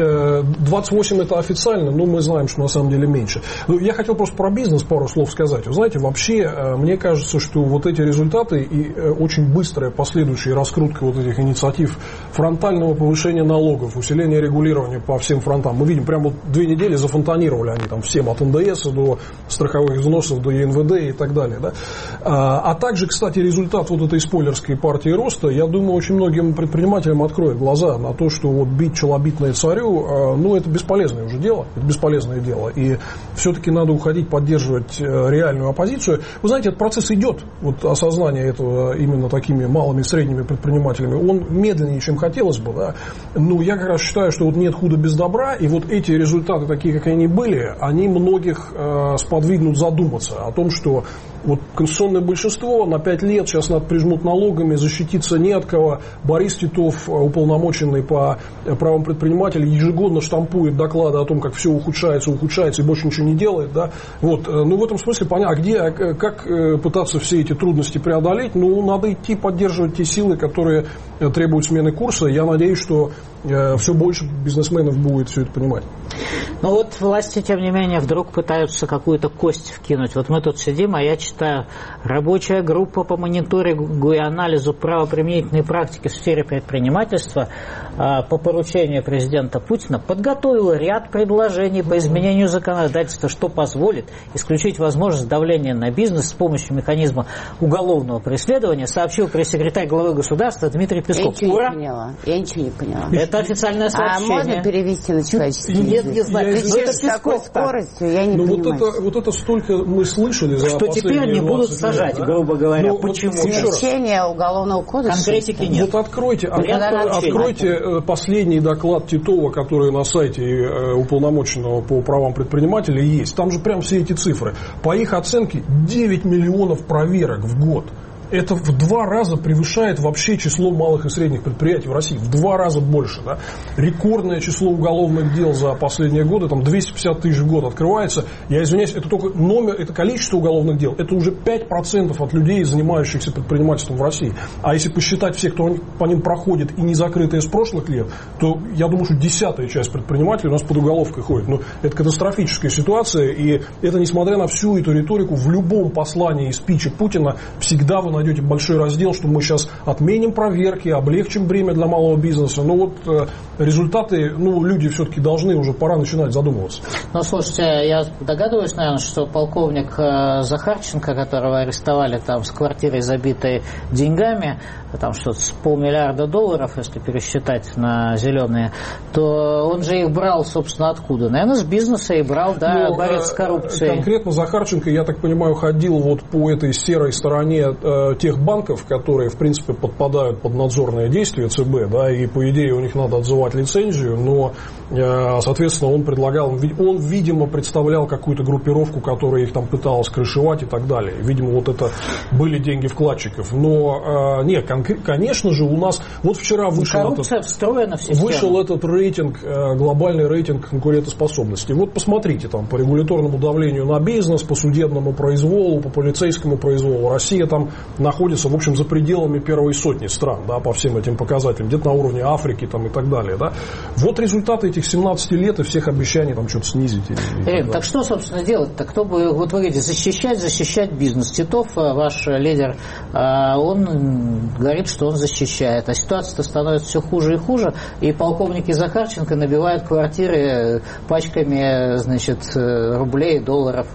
28 это официально, но мы знаем, что на самом деле меньше. Ну, я хотел просто про бизнес пару слов сказать. Вы знаете, вообще, мне кажется, что вот эти результаты и очень быстрая последующая раскрутка вот этих инициатив фронтального повышения налогов, усиления регулирования по всем фронтам, мы видим, прямо вот 2 недели зафонтанировали они там всем, от НДС до страховых взносов, до ЕНВД и так далее. Да? А также, кстати, результат вот этой спойлерской партии роста, я думаю, очень многим предпринимателям откроет глаза на то, что вот бить челобитное царю, ну, это бесполезное уже дело, это бесполезное дело. И все-таки надо уходить, поддерживать реальную оппозицию. Вы знаете, этот процесс идет, вот осознание этого именно такими малыми и средними предпринимателями, он медленнее, чем хотелось бы, да? Но я как раз считаю, что вот нет худа без добра, и вот эти результаты, такие, как они были, они многих сподвигнут задуматься о том, что вот конституционное большинство на 5 лет сейчас надо прижмут налогами, защититься не от кого. Борис Титов, уполномоченный по правам предпринимателей, ежегодно штампует доклады о том, как все ухудшается и больше ничего не делает. Да? Вот. Ну, в этом смысле понятно, как пытаться все эти трудности преодолеть. Ну, надо идти поддерживать те силы, которые требуют смены курса. Я надеюсь, что все больше бизнесменов будет все это понимать. Но вот власти, тем не менее, вдруг пытаются какую-то кость вкинуть. Вот мы тут сидим, а я читаю: рабочая группа по мониторингу и анализу правоприменительной практики в сфере предпринимательства по поручению президента Путина подготовила ряд предложений по изменению законодательства, что позволит исключить возможность давления на бизнес с помощью механизма уголовного преследования, сообщил пресс-секретарь главы государства Дмитрий Песков. Я ничего не поняла. Это официальное сообщение. А можно перевести на человеческий язык? Нет, не знаю. С такой скоростью я не понимаю. Вот это столько мы слышали за что теперь не будут сажать, да? Грубо говоря. Почему? Смягчение уголовного кодекса. Конкретики нет. Вот откройте последний доклад Титова, который на сайте уполномоченного по правам предпринимателей есть. Там же прям все эти цифры. По их оценке 9 миллионов проверок в год. Это в 2 раза превышает вообще число малых и средних предприятий в России. В 2 раза больше. Да? Рекордное число уголовных дел за последние годы, там 250 тысяч в год открывается. Я извиняюсь, это только это количество уголовных дел, это уже 5% от людей, занимающихся предпринимательством в России. А если посчитать всех, кто по ним проходит и не закрытые с прошлых лет, то я думаю, что 10-я часть предпринимателей у нас под уголовкой ходит. Но это катастрофическая ситуация, и это несмотря на всю эту риторику, в любом послании и спиче Путина всегда вы найдете большой раздел, что мы сейчас отменим проверки, облегчим бремя для малого бизнеса. Но вот результаты, люди все-таки должны уже пора начинать задумываться. Слушайте, я догадываюсь, наверное, что полковник Захарченко, которого арестовали там с квартирой, забитой деньгами, там что-то с $500 миллиарда, если пересчитать на зеленые, то он же их брал, собственно, откуда? Наверное, с бизнеса и брал, да, борец с коррупцией. Конкретно Захарченко, я так понимаю, ходил вот по этой серой стороне тех банков, которые, в принципе, подпадают под надзорное действие ЦБ, да, и, по идее, у них надо отзывать лицензию, но, соответственно, он предлагал, он, видимо, представлял какую-то группировку, которая их там пыталась крышевать и так далее. Видимо, вот это были деньги вкладчиков. Но, нет, конечно же, у нас, вот вчера вышел этот рейтинг, глобальный рейтинг конкурентоспособности. Вот посмотрите, там, по регуляторному давлению на бизнес, по судебному произволу, по полицейскому произволу. Россия там находится, в общем, за пределами первой сотни стран, да, по всем этим показателям, где-то на уровне Африки там, и так далее. Да. Вот результаты этих 17 лет и всех обещаний там что-то снизить. Ирина, так что, собственно, делать-то? Кто бы, вот вы говорите, защищать бизнес. Титов, ваш лидер, он говорит, что он защищает. А ситуация-то становится все хуже и хуже, и полковники Захарченко набивают квартиры пачками, значит, рублей и долларов.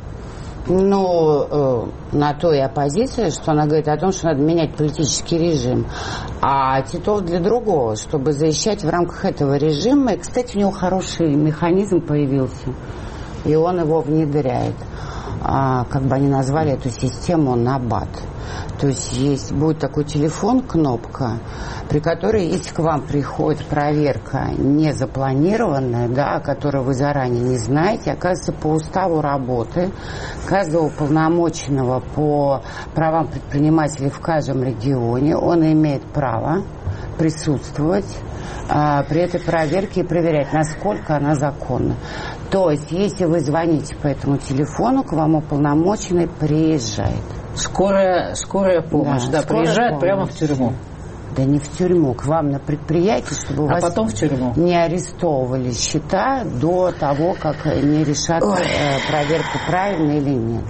На то и оппозиция, что она говорит о том, что надо менять политический режим. А Титов для другого, чтобы защищать в рамках этого режима. И, кстати, у него хороший механизм появился, и он его внедряет. Как бы они назвали эту систему «Набат». То есть будет такой телефон, кнопка, при которой, если к вам приходит проверка не запланированная, да, о которой вы заранее не знаете, оказывается, по уставу работы каждого уполномоченного по правам предпринимателей в каждом регионе, он имеет право присутствовать при этой проверке и проверять, насколько она законна. То есть, если вы звоните по этому телефону, к вам уполномоченный приезжает. Скорая помощь, да, приезжает прямо в тюрьму. Да не в тюрьму, к вам на предприятие, чтобы у вас потом в тюрьму. Не арестовывали счета до того, как не решат проверку, правильно или нет.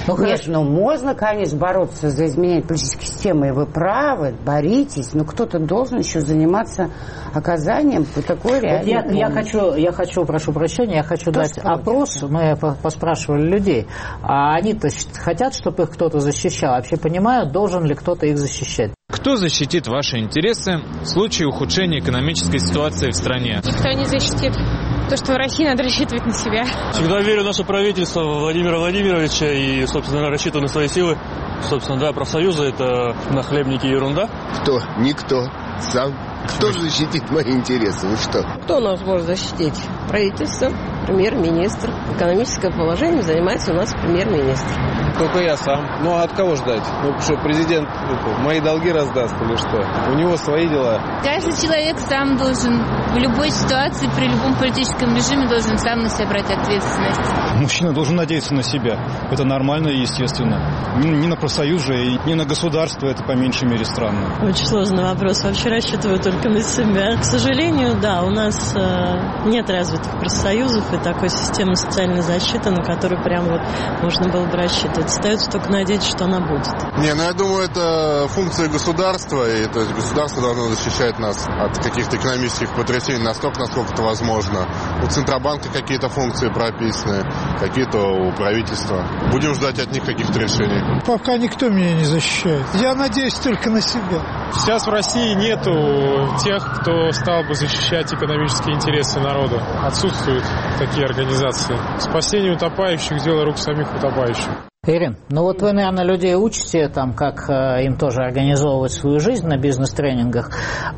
Можно, конечно, бороться за изменение политической системы, и вы правы, боритесь, но кто-то должен еще заниматься оказанием такой реальной я хочу, прошу прощения, я хочу дать опрос, мы поспрашивали людей, а они-то хотят, чтобы их кто-то защищал, вообще понимают, должен ли кто-то их защищать? Кто защитит ваши интересы в случае ухудшения экономической ситуации в стране? Никто не защитит. То, что в России надо рассчитывать на себя. Всегда верю в наше правительство Владимира Владимировича и, собственно, рассчитываю на свои силы. Собственно, да, профсоюзы – это нахлебники и ерунда. Кто? Никто. Сам. Кто защитит мои интересы? Вы что? Кто нас может защитить? Правительство, премьер-министр. Экономическое положение занимается у нас премьер-министр. Только я сам. А от кого ждать? Что президент мои долги раздаст или что? У него свои дела. Каждый человек сам должен в любой ситуации, при любом политическом режиме должен сам на себя брать ответственность. Мужчина должен надеяться на себя. Это нормально и естественно. Не на профсоюз же и не на государство, это по меньшей мере странно. Очень сложный вопрос. Вообще рассчитываю только на себя. К сожалению, да, у нас нет развитых профсоюзов, и отсутствие такой системы социальной защиты, на которую прям вот можно было бы рассчитывать. Остается только надеяться, что она будет. Я думаю, это функция государства, и то есть государство должно защищать нас от каких-то экономических потрясений настолько, насколько это возможно. У Центробанка какие-то функции прописаны, какие-то у правительства. Будем ждать от них каких-то решений. Пока никто меня не защищает. Я надеюсь только на себя. Сейчас в России нету тех, кто стал бы защищать экономические интересы народа. Отсутствуют такие организации. Спасение утопающих – дело рук самих утопающих. Ирин, вот вы, наверное, людей учите, как им тоже организовывать свою жизнь на бизнес-тренингах.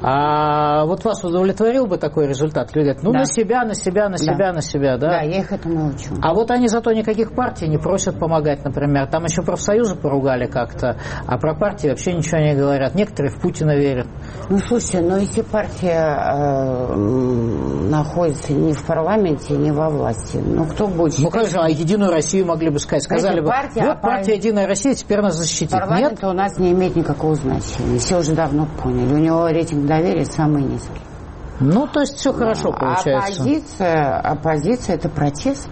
А вот вас удовлетворил бы такой результат? Люди говорят, на себя, да? Да, я их этому учу. А вот они зато никаких партий не просят помогать, например. Там еще профсоюзы поругали как-то, а про партии вообще ничего не говорят. Некоторые в Путина верят. Слушайте, если партия находится не в парламенте, не во власти, кто будет считать? Как же, Единую Россию могли бы сказать? Сказали бы, партия «Единая Россия» теперь нас защитит. Парламент у нас не имеет никакого значения. Все уже давно поняли. У него рейтинг доверия самый низкий. То есть все хорошо получается. Оппозиция – это протест.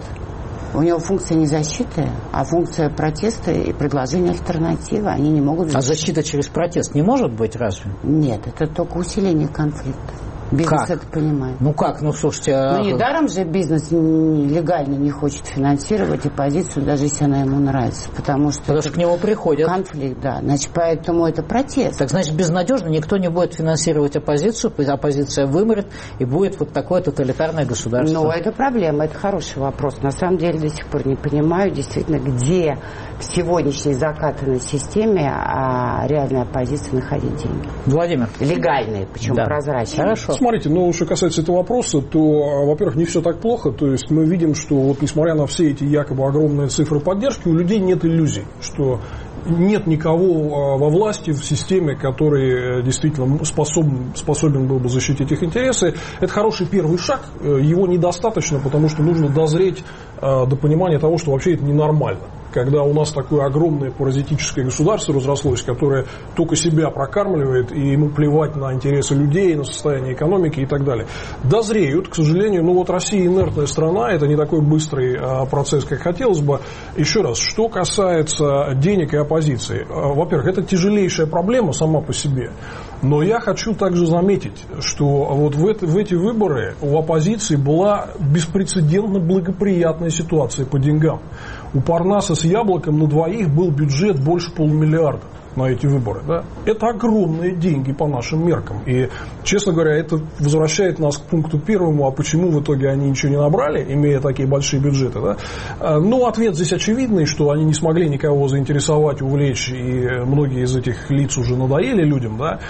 У него функция не защиты, а функция протеста и предложения альтернативы. Они не могут... А защита через протест не может быть, разве? Нет, это только усиление конфликта. Бизнес это понимает. Слушайте... недаром же бизнес легально не хочет финансировать оппозицию, даже если она ему нравится. Потому что к нему приходят. Конфликт, да. Поэтому это протест. Так, безнадежно никто не будет финансировать оппозицию, оппозиция вымрет, и будет такое тоталитарное государство. Это проблема, это хороший вопрос. На самом деле до сих пор не понимаю, действительно, где в сегодняшней закатанной системе реальная оппозиция находить деньги. Владимир. Легальные, причем прозрачные. Хорошо. Смотрите, что касается этого вопроса, то, во-первых, не все так плохо. То есть мы видим, что несмотря на все эти якобы огромные цифры поддержки, у людей нет иллюзий, что нет никого во власти, в системе, который действительно способен был бы защитить их интересы. Это хороший первый шаг. Его недостаточно, потому что нужно дозреть до понимания того, что вообще это ненормально. Когда у нас такое огромное паразитическое государство разрослось, которое только себя прокармливает, и ему плевать на интересы людей, на состояние экономики и так далее. Дозреют, к сожалению, Россия инертная страна, это не такой быстрый процесс, как хотелось бы. Еще раз, что касается денег и оппозиции. Во-первых, это тяжелейшая проблема сама по себе. Но я хочу также заметить, что в эти выборы у оппозиции была беспрецедентно благоприятная ситуация по деньгам. У Парнаса с Яблоком на двоих был бюджет больше 500 миллиона на эти выборы. Да? Это огромные деньги по нашим меркам. И, честно говоря, это возвращает нас к пункту первому, а почему в итоге они ничего не набрали, имея такие большие бюджеты. Да? Ответ здесь очевидный, что они не смогли никого заинтересовать, увлечь, и многие из этих лиц уже надоели людям. Да?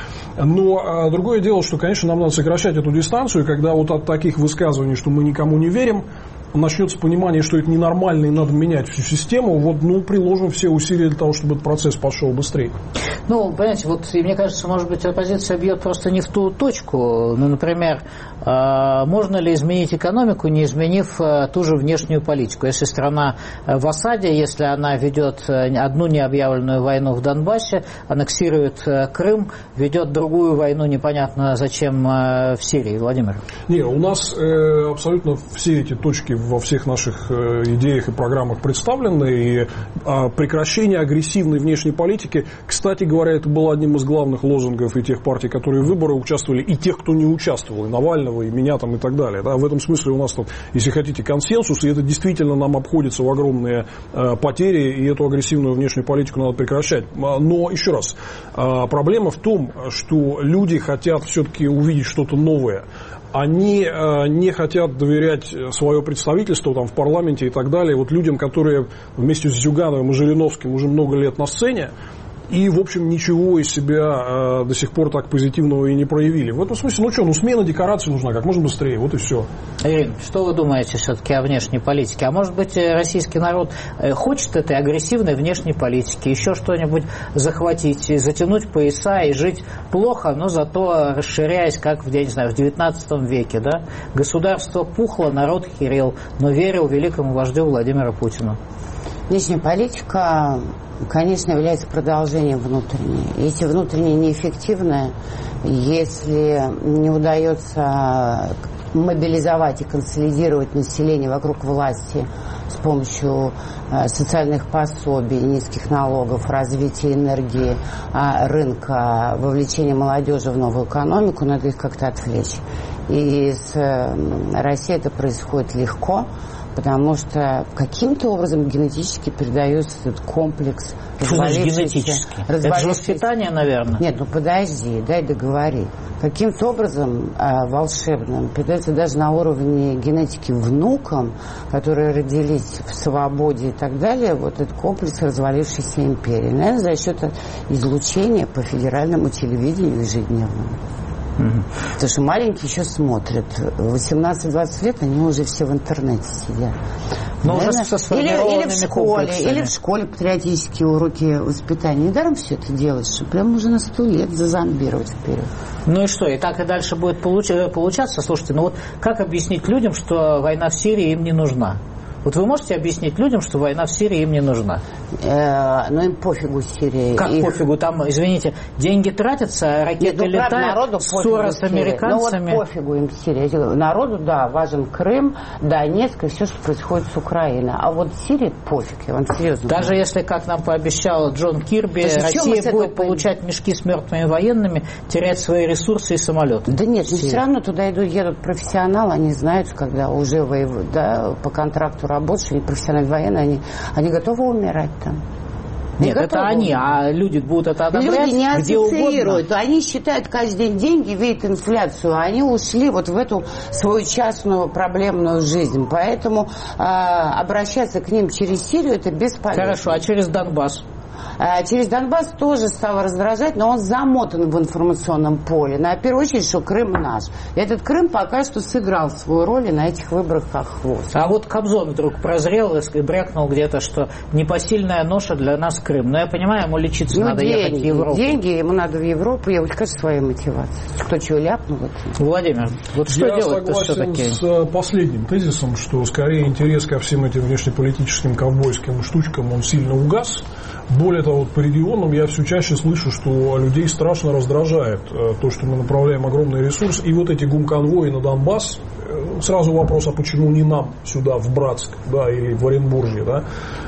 Но другое дело, что, конечно, нам надо сокращать эту дистанцию, когда от таких высказываний, что мы никому не верим, начнется понимание, что это ненормально и надо менять всю систему, приложим все усилия для того, чтобы этот процесс пошел быстрее. Понимаете, и мне кажется, может быть, оппозиция бьет просто не в ту точку. Например, можно ли изменить экономику, не изменив ту же внешнюю политику? Если страна в осаде, если она ведет одну необъявленную войну в Донбассе, аннексирует Крым, ведет другую войну непонятно зачем в Сирии. Владимир? У нас абсолютно все эти точки во всех наших идеях и программах представлены. И прекращение агрессивной внешней политики, кстати говоря, это было одним из главных лозунгов и тех партий, которые в выборах участвовали, и тех, кто не участвовал, и Навального, и меня и так далее. Да? В этом смысле у нас тут, если хотите, консенсус, и это действительно нам обходится в огромные потери, и эту агрессивную внешнюю политику надо прекращать. Но, еще раз, проблема в том, что люди хотят все-таки увидеть что-то новое. Они не хотят доверять свое представительство в парламенте и так далее людям, которые вместе с Зюгановым и Жириновским уже много лет на сцене, и, в общем, ничего из себя до сих пор так позитивного и не проявили. В этом смысле, смена декораций нужна как можно быстрее, вот и все. Ирина, что вы думаете все-таки о внешней политике? А может быть, российский народ хочет этой агрессивной внешней политики, еще что-нибудь захватить, затянуть пояса и жить плохо, но зато расширяясь, как в 19 веке, да? Государство пухло, народ херел, но верил великому вождю Владимиру Путину. Внешняя политика, конечно, является продолжением внутренней. Если внутренняя неэффективная, если не удается мобилизовать и консолидировать население вокруг власти с помощью социальных пособий, низких налогов, развития энергии, рынка, вовлечения молодежи в новую экономику, надо их как-то отвлечь. И с Россией это происходит легко, потому что каким-то образом генетически передается этот комплекс. Что значит генетически? Это же воспитание, наверное. Нет, ну подожди, дай договорить. Каким-то образом волшебным передается даже на уровне генетики внукам, которые родились в свободе и так далее, вот этот комплекс развалившейся империи. Наверное, за счет излучения по федеральному телевидению ежедневному. Потому что маленькие еще смотрят. 18-20 лет они уже все в интернете сидят. Но уже со сформированными комплексами. Или в школе патриотические уроки воспитания. Недаром все это делать, что прям уже на 100 лет зазомбировать вперед. Ну и что? И так и дальше будет получаться? Слушайте, ну вот как объяснить людям, что война в Сирии им не нужна? Вот вы можете объяснить людям, что война в Сирии им не нужна? Ну им пофигу Сирии. Как пофигу? Там, извините, деньги тратятся, ракеты летают, ссора с американцами. Ну вот пофигу им Сирия. Народу, да, важен Крым, Донецк и все, что происходит с Украиной. А вот Сирии пофиг, я вам серьезно Даже говорю. если, как нам пообещал Джон Кирби, Россия будет получать мешки с мертвыми военными, терять свои ресурсы и самолеты. Да нет, но все равно туда едут профессионалы, они знают, когда уже воевают, да, по контракту работаешь, они профессиональные военные, они готовы умирать там. Нет, это они, а люди будут это одобрять люди не где ассоциируют. угодно. Они считают каждый день деньги, видят инфляцию. Они ушли вот в эту свою частную проблемную жизнь. Поэтому обращаться к ним через Сирию это бесполезно. Хорошо, а через Донбасс? Через Донбасс тоже стало раздражать, но он замотан в информационном поле. На первую очередь, что Крым наш. И этот Крым пока что сыграл свою роль на этих выборах как хвост. А вот Кобзон вдруг прозрел и брякнул где-то, что непосильная ноша для нас Крым. Но я понимаю, ему лечиться надо ехать в Европу. Деньги, ему надо в Европу ехать, кажется, своей мотивацией. Кто чего ляпнул? Владимир, вот что делать-то все-таки? Я согласен с последним тезисом, что скорее интерес ко всем этим внешнеполитическим ковбойским штучкам, он сильно угас. Более того, вот по регионам я все чаще слышу, что людей страшно раздражает то, что мы направляем огромный ресурс. И вот эти гумконвои на Донбасс, сразу вопрос, а почему не нам сюда, в Братск, да, или в Оренбурге, да?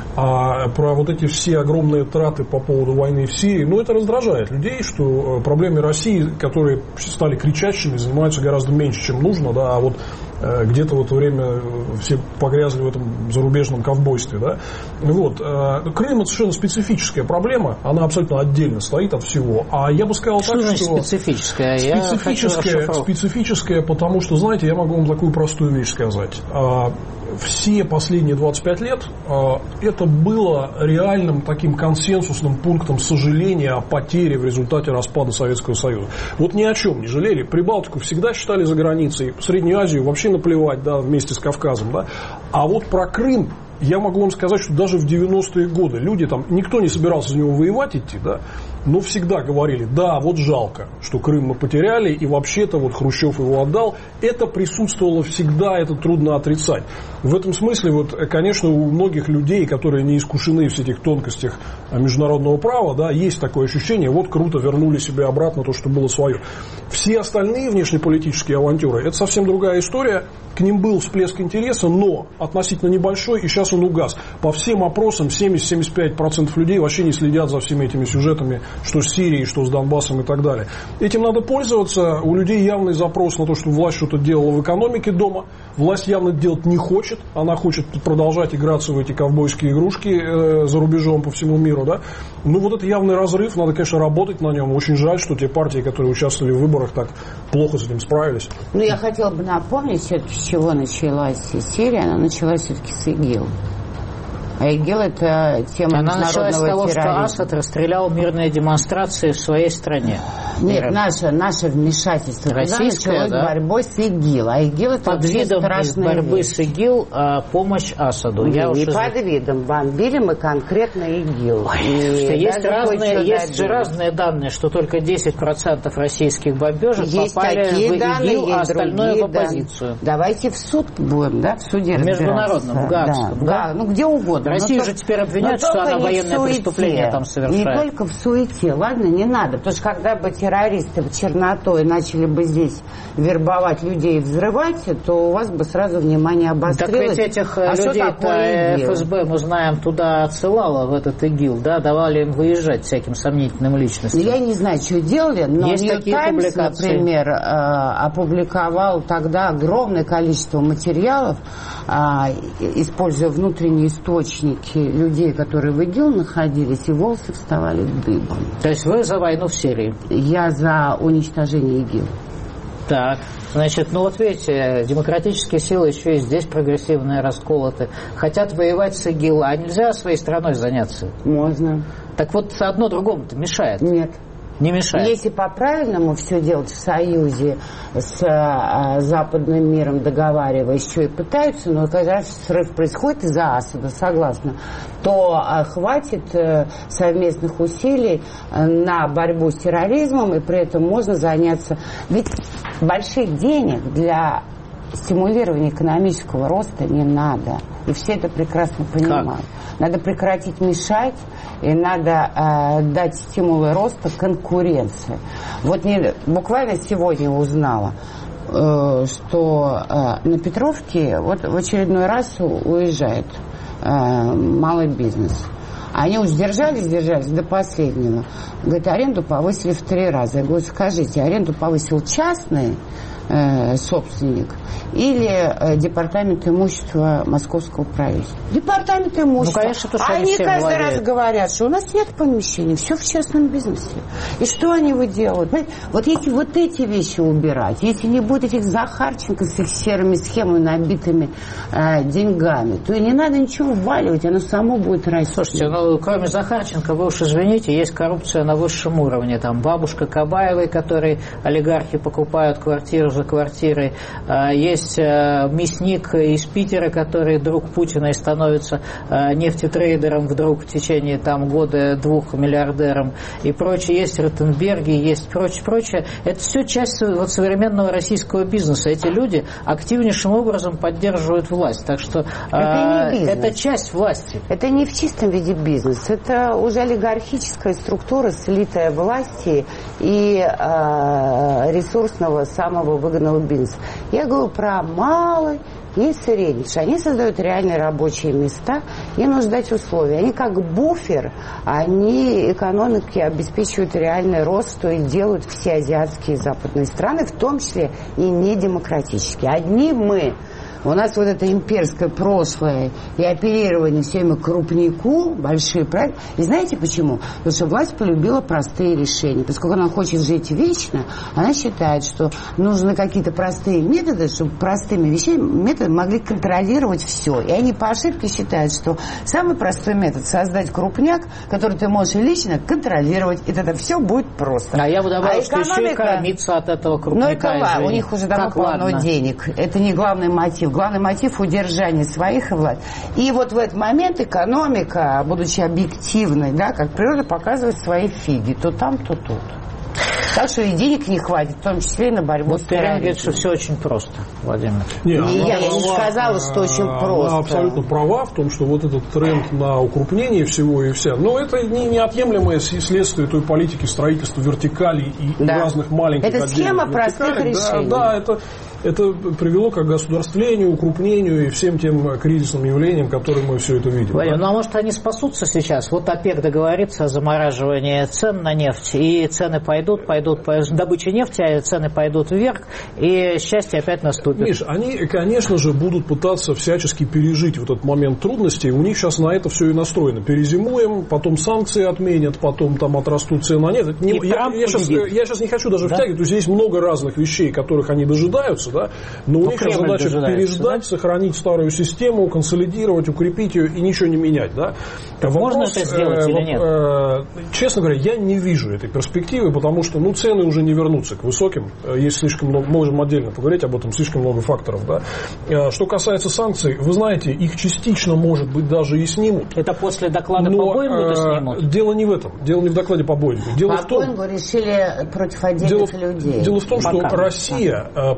А про вот эти все огромные траты по поводу войны в Сирии, ну, это раздражает людей, что проблемы России, которые стали кричащими, занимаются гораздо меньше, чем нужно, да, а вот где-то в это время все погрязли в этом зарубежном ковбойстве, да. Вот. Крым – это совершенно специфическая проблема, она абсолютно отдельно стоит от всего. А я бы сказал что так, значит что… специфическая? Специфическая, потому что, знаете, я могу вам такую простую вещь сказать. Все последние 25 лет это было реальным таким консенсусным пунктом сожаления о потере в результате распада Советского Союза. Вот ни о чем не жалели. Прибалтику всегда считали за границей, Среднюю Азию вообще наплевать, да, вместе с Кавказом. Да. А вот про Крым я могу вам сказать, что даже в 90-е годы люди там, никто не собирался за него воевать идти, да, но всегда говорили, да, вот жалко, что Крым мы потеряли, и вообще-то вот Хрущев его отдал. Это присутствовало всегда, это трудно отрицать. В этом смысле, вот, конечно, у многих людей, которые не искушены в этих тонкостях международного права, да, есть такое ощущение, вот круто, вернули себе обратно то, что было свое. Все остальные внешнеполитические авантюры, это совсем другая история. К ним был всплеск интереса, но относительно небольшой, и сейчас он угас. По всем опросам 70-75% людей вообще не следят за всеми этими сюжетами, что с Сирией, что с Донбассом и так далее. Этим надо пользоваться. У людей явный запрос на то, что власть что-то делала в экономике дома. Власть явно это делать не хочет. Она хочет продолжать играться в эти ковбойские игрушки за рубежом по всему миру. Да? Ну, вот это явный разрыв. Надо, конечно, работать на нем. Очень жаль, что те партии, которые участвовали в выборах, так плохо с этим справились. Ну, я хотела бы напомнить, все-таки, с чего началась Сирия. Она началась все-таки с ИГИЛ. А ИГИЛ – это тема Она началась с того, терроризма. что Асад расстрелял мирные демонстрации в своей стране. Нет, наше вмешательство. Российское, началось борьбой с ИГИЛ. А ИГИЛ – это под видом борьбы вещь. с ИГИЛ помощь Асаду. Не под видом. Бомбили мы конкретно ИГИЛ. Есть же разные данные, что только 10% российских бомбежек попали в ИГИЛ, а остальное в оппозицию. Давайте в суд будем, да, в суде разбираться. Международном, в Гаагском. Да, ну где угодно. Россию же теперь обвиняют, что она военное преступление там совершает. Не только в суете, ладно, не надо. Потому что когда бы террористы террористы чернотой начали бы здесь вербовать людей и взрывать, то у вас бы сразу внимание обострилось. Так ведь этих людей-то ФСБ, мы знаем, туда отсылало, в этот ИГИЛ, да, давали им выезжать всяким сомнительным личностям. Я не знаю, что делали, но Нью-Йорк Таймс, например, опубликовал тогда огромное количество материалов, используя внутренние источники людей, которые в ИГИЛ находились, и волосы вставали дыбом. То есть вы за войну в Сирии? Я за уничтожение ИГИЛ. Так, значит, ну вот видите, демократические силы еще и здесь прогрессивные расколоты. Хотят воевать с ИГИЛ, а нельзя своей страной заняться? Можно. Так вот, одно другому-то мешает? Нет. Не мешает. Если по-правильному все делать в союзе с западным миром, договариваясь, что и пытаются, но когда срыв происходит из-за Асада, согласна, то хватит совместных усилий на борьбу с терроризмом, и при этом можно заняться... Ведь больших денег для стимулирования экономического роста не надо. И все это прекрасно понимают. Как? Надо прекратить мешать, и надо дать стимулы роста конкуренции. Вот буквально сегодня узнала, что на Петровке вот в очередной раз уезжает малый бизнес. Они уж держались до последнего. Говорит, аренду повысили в 3 раза. Я говорю, скажите, аренду повысил частный собственник или департамент имущества Московского правительства? Департамент имущества. Ну, конечно, то, что они каждый владеют. раз говорят, что у нас нет помещений, все в частном бизнесе. И что они делают? Вот если вот эти вещи убирать, если не будет этих Захарченко с их серыми схемами, набитыми деньгами, то и не надо ничего вваливать, оно само будет расти. Слушайте, ну, кроме Захарченко, вы уж извините, есть коррупция на высшем уровне. Там бабушка Кабаевой, которой олигархи покупают квартиру за квартирой. Есть мясник из Питера, который друг Путина и становится нефтетрейдером вдруг в течение года 2 миллиардером и прочее. Есть Ротенберги, есть прочее. Это все часть современного российского бизнеса. Эти люди активнейшим образом поддерживают власть. Так что это часть власти. Это не в чистом виде бизнес. Это уже олигархическая структура, слитая власти и ресурсного самого выгодного бизнеса. Я говорю про малый и средний. Они создают реальные рабочие места, им нужно дать условия. Они как буфер, они экономики обеспечивают реальный рост, что и делают все азиатские и западные страны, в том числе и недемократические. Одни мы. У нас вот это имперское прошлое и оперирование все время к крупнику, большие проекты. И знаете почему? Потому что власть полюбила простые решения. Поскольку она хочет жить вечно, она считает, что нужны какие-то простые методы, чтобы простыми методами могли контролировать все. И они по ошибке считают, что самый простой метод — создать крупняк, который ты можешь лично контролировать, и тогда все будет просто. А я бы добавила, что еще и кормиться от этого крупняка. Ну это у них уже давно полно денег. Это не главный мотив. Главный мотив — удержание своих и власть. И вот в этот момент экономика, будучи объективной, да, как природа показывает свои фиги. То там, то тут. Так что и денег не хватит, в том числе и на борьбу с терроризмом. говорит, что все очень просто, Владимир. Я не сказала, что очень просто. Она абсолютно права в том, что вот этот тренд на укрупнение всего и вся, но это неотъемлемое следствие той политики строительства вертикалей и разных маленьких это схема простых решений. Да, это привело к государствлению, укрупнению и всем тем кризисным явлениям, которые мы все это видим. Владимир, ну а может они спасутся сейчас? Вот ОПЕК договорится о замораживании цен на нефть, и цены пойдут, добыча нефти, а цены пойдут вверх, и счастье опять наступит. Миш, они, конечно же, будут пытаться всячески пережить вот этот момент трудностей. У них сейчас на это все и настроено. Перезимуем, потом санкции отменят, потом там отрастут цены на нефть. Я сейчас не хочу даже втягивать. То есть здесь много разных вещей, которых они дожидаются, да? Но у них задача переждать, сохранить старую систему, консолидировать, укрепить ее и ничего не менять. Да? Можно это сделать или нет? Честно говоря, я не вижу этой перспективы, потому что цены уже не вернутся к высоким. Есть слишком много, можем отдельно поговорить об этом, слишком много факторов. Да? Что касается санкций, вы знаете, их частично, может быть, даже и снимут. Это после доклада по Боингу снимут? Дело не в этом. Дело не в докладе по Боингу. По Боингу решили против отдельных людей. Дело в том, что Россия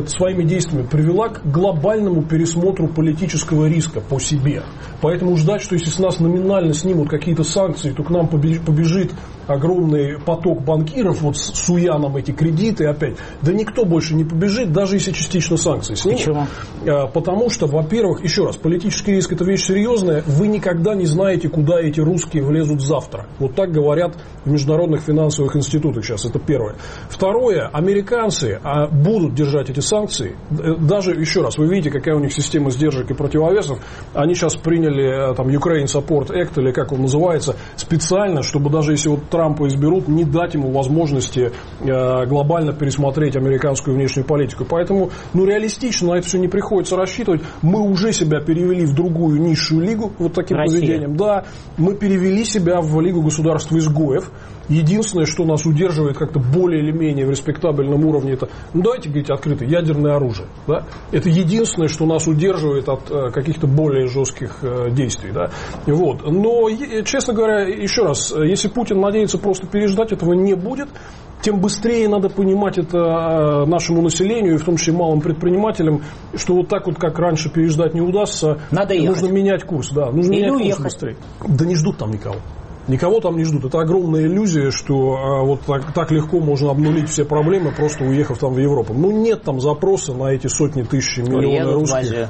своими действиями привела к глобальному пересмотру политического риска по себе. Поэтому ждать, что если с нас номинально снимут какие-то санкции, то к нам побежит огромный поток банкиров, вот суя нам эти кредиты опять. Да никто больше не побежит, даже если частично санкции снимут. Почему? Потому что, во-первых, еще раз, политический риск – это вещь серьезная. Вы никогда не знаете, куда эти русские влезут завтра. Вот так говорят в международных финансовых институтах сейчас. Это первое. Второе, американцы будут держать эти санкции. Даже, еще раз, вы видите, какая у них система сдержек и противовесов. Они сейчас приняли там Ukraine Support Act, или как он называется, специально, чтобы даже если вот Трампа изберут, не дать ему возможности глобально пересмотреть американскую внешнюю политику. Поэтому, реалистично на это все не приходится рассчитывать. Мы уже себя перевели в другую низшую лигу вот таким поведением. Да, мы перевели себя в лигу государств-изгоев. Единственное, что нас удерживает как-то более или менее в респектабельном уровне, это, давайте говорить открыто, ядерное оружие. Да? Это единственное, что нас удерживает от каких-то более жестких действий. Да? Вот. Но, честно говоря, еще раз, если Путин надеется просто переждать, этого не будет. Тем быстрее надо понимать это нашему населению, и в том числе малым предпринимателям, что вот так вот, как раньше, переждать не удастся. Нужно менять курс. Да, нужно менять курс быстрее. Да не ждут там никого. Никого там не ждут. Это огромная иллюзия, что вот так легко можно обнулить все проблемы, просто уехав там в Европу. Нет там запроса на эти сотни тысяч, миллионы русских.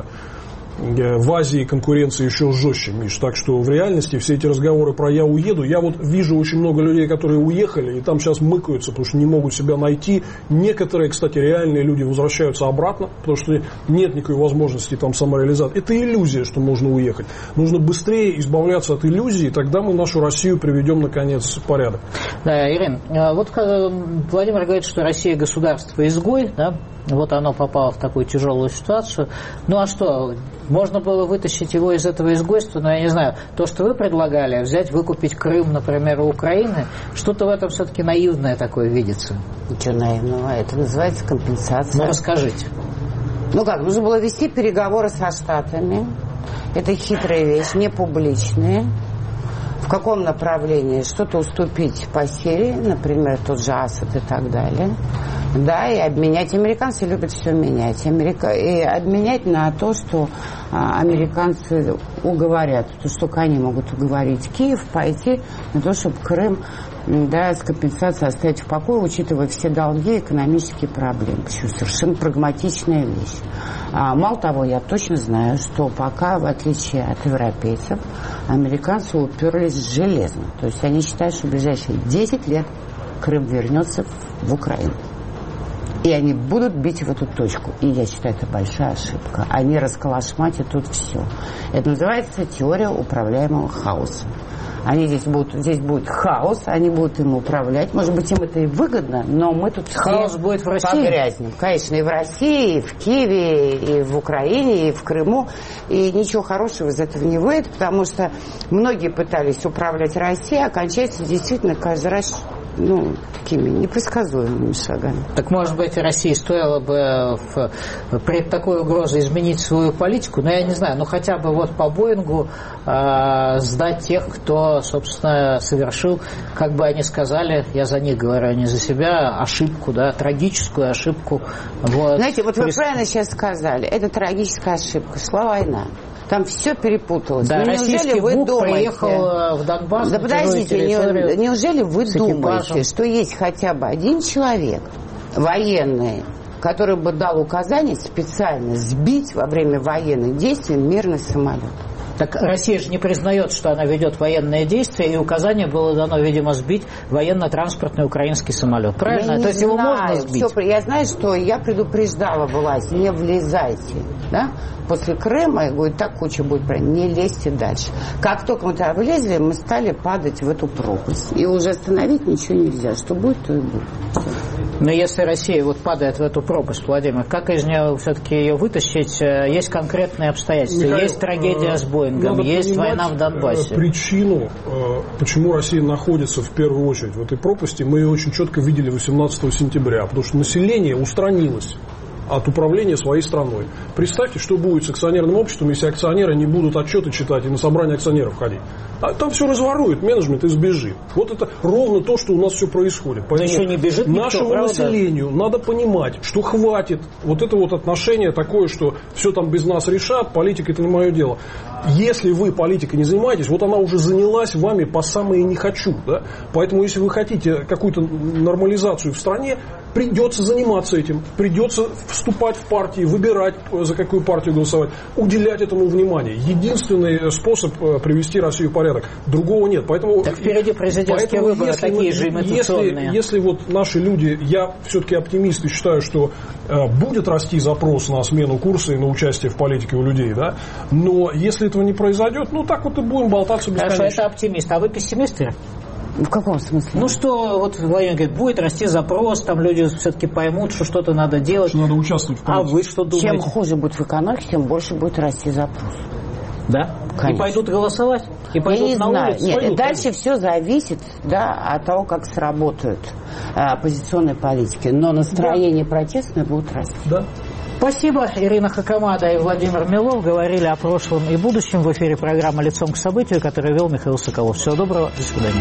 В Азии конкуренция еще жестче, Миш. Так что в реальности все эти разговоры про «я уеду», я вот вижу очень много людей, которые уехали, и там сейчас мыкаются, потому что не могут себя найти. Некоторые, кстати, реальные люди возвращаются обратно, потому что нет никакой возможности там самореализации. Это иллюзия, что можно уехать. Нужно быстрее избавляться от иллюзии, тогда мы нашу Россию приведем, наконец, в порядок. Да, Ирин, вот Владимир говорит, что Россия государство-изгой, да? Вот оно попало в такую тяжелую ситуацию. А что, можно было вытащить его из этого изгойства, но я не знаю, то, что вы предлагали, взять, выкупить Крым, например, у Украины, что-то в этом все-таки наивное такое видится. Ничего наивного, это называется компенсация. Расскажите. Нужно было вести переговоры со Штатами. Это хитрая вещь, не публичная. В каком направлении что-то уступить по Сирии, например, тот же Асад и так далее. Да, и обменять. Американцы любят все менять. И обменять на то, что американцы уговорят. То, что они могут уговорить Киев пойти на то, чтобы Крым с компенсацией оставить в покое, учитывая все долги и экономические проблемы. Почему? Совершенно прагматичная вещь. Мало того, я точно знаю, что пока, в отличие от европейцев, американцы уперлись железно. То есть они считают, что в ближайшие 10 лет Крым вернется в Украину. И они будут бить в эту точку. И я считаю, это большая ошибка. Они расколошматят тут все. Это называется теория управляемого хаоса. Здесь будет хаос, они будут им управлять. Может быть, им это и выгодно, но мы тут хаос будет в России. Погрязнем. Конечно, и в России, и в Киеве, и в Украине, и в Крыму. И ничего хорошего из этого не выйдет, потому что многие пытались управлять Россией, а кончается действительно каждый раз такими непредсказуемыми шагами. Так, может быть, России стоило бы при такой угрозе изменить свою политику? Я не знаю, хотя бы вот по Боингу сдать тех, кто, собственно, совершил, как бы они сказали, я за них говорю, а не за себя, ошибку, трагическую ошибку. Знаете, вот вы правильно сейчас сказали, это трагическая ошибка, шла война. Там все перепуталось. Да, российский ВУК приехал в Донбасс. Да подождите, неужели вы думаете, что есть хотя бы один человек, военный, который бы дал указание специально сбить во время военных действий мирный самолет? Так Россия же не признает, что она ведет военные действия, и указание было дано, видимо, сбить военно-транспортный украинский самолет. Правильно? То есть его можно сбить? Я знаю, что я предупреждала власть, не влезайте. Да? После Крыма, я говорю, так куча будет, не лезьте дальше. Как только мы туда влезли, мы стали падать в эту пропасть. И уже остановить ничего нельзя. Что будет, то и будет. Но если Россия падает в эту пропасть, Владимир, как из нее все-таки ее вытащить? Есть конкретные обстоятельства. Михаил, есть трагедия с Боингом, есть война в Донбассе. Причину, почему Россия находится в первую очередь в этой пропасти, мы ее очень четко видели 18 сентября. Потому что население устранилось. от управления своей страной. Представьте, что будет с акционерным обществом, если акционеры не будут отчеты читать и на собрание акционеров ходить. А там все разворует, менеджмент и сбежит. Вот это ровно то, что у нас все происходит. Поэтому еще не бежит никто, нашему населению надо понимать, что хватит вот это вот отношение такое, что все там без нас решат, политика это не мое дело. Если вы политикой не занимаетесь, вот она уже занялась вами по самое не хочу. Да? Поэтому если вы хотите какую-то нормализацию в стране, придется заниматься этим, придется вступать в партии, выбирать, за какую партию голосовать, уделять этому внимание. Единственный способ привести Россию в порядок. Другого нет. Поэтому, так впереди президентские выборы, такие же имитационные. Если вот наши люди, я все-таки оптимист и считаю, что будет расти запрос на смену курса и на участие в политике у людей, да, но если этого не произойдет, ну так вот и будем болтаться бесконечно. Хорошо, это оптимист. А вы пессимисты? В каком смысле? Ну что, вот Владимир говорит, будет расти запрос, там люди все-таки поймут, что что-то надо делать. Что надо участвовать в политике. А вы что думаете? Чем хуже будет в экономике, тем больше будет расти запрос. Да? Конечно. И пойдут голосовать? И пойдут я не на знаю. улицу? Нет, пойдут, дальше все зависит, да, от того, как сработают оппозиционные политики. Но настроение протестное будет расти. Да. Спасибо. Ирина Хакамада и Владимир Милов говорили о прошлом и будущем в эфире программы «Лицом к событию», которую вел Михаил Соколов. Всего доброго. До свидания.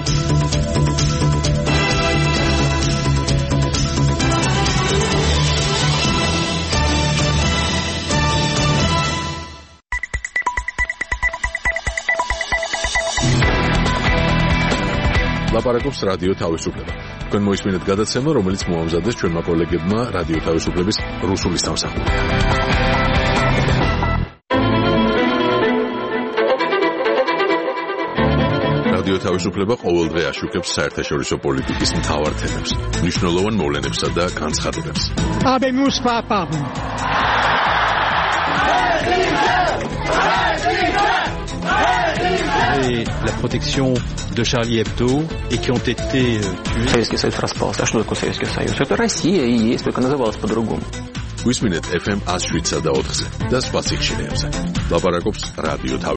ლაპარაკობს რადიო თავისუფლება. თქვენ მოისმინეთ გადაცემა, რომელიც მოამზადეს ჩვენმა კოლეგებმა რადიო თავისუფლების რუსული სამსახური. რადიო თავისუფლება ყოველდღე აშუქებს საერთაშორისო პოლიტიკის მთავარ თემებს, მნიშვნელოვან მოვლენებსა და განცხადებებს. Habemus papam. Et la protection de Charlie Hebdo et qui ont été tués. Советский Союз распался. А что такое Советский Союз? Это Россия и есть, только называлась по-другому. Висმინეთ FM 107.4-ზე და სხვა სიხშირეებზე. ლაპარაკობს რადიო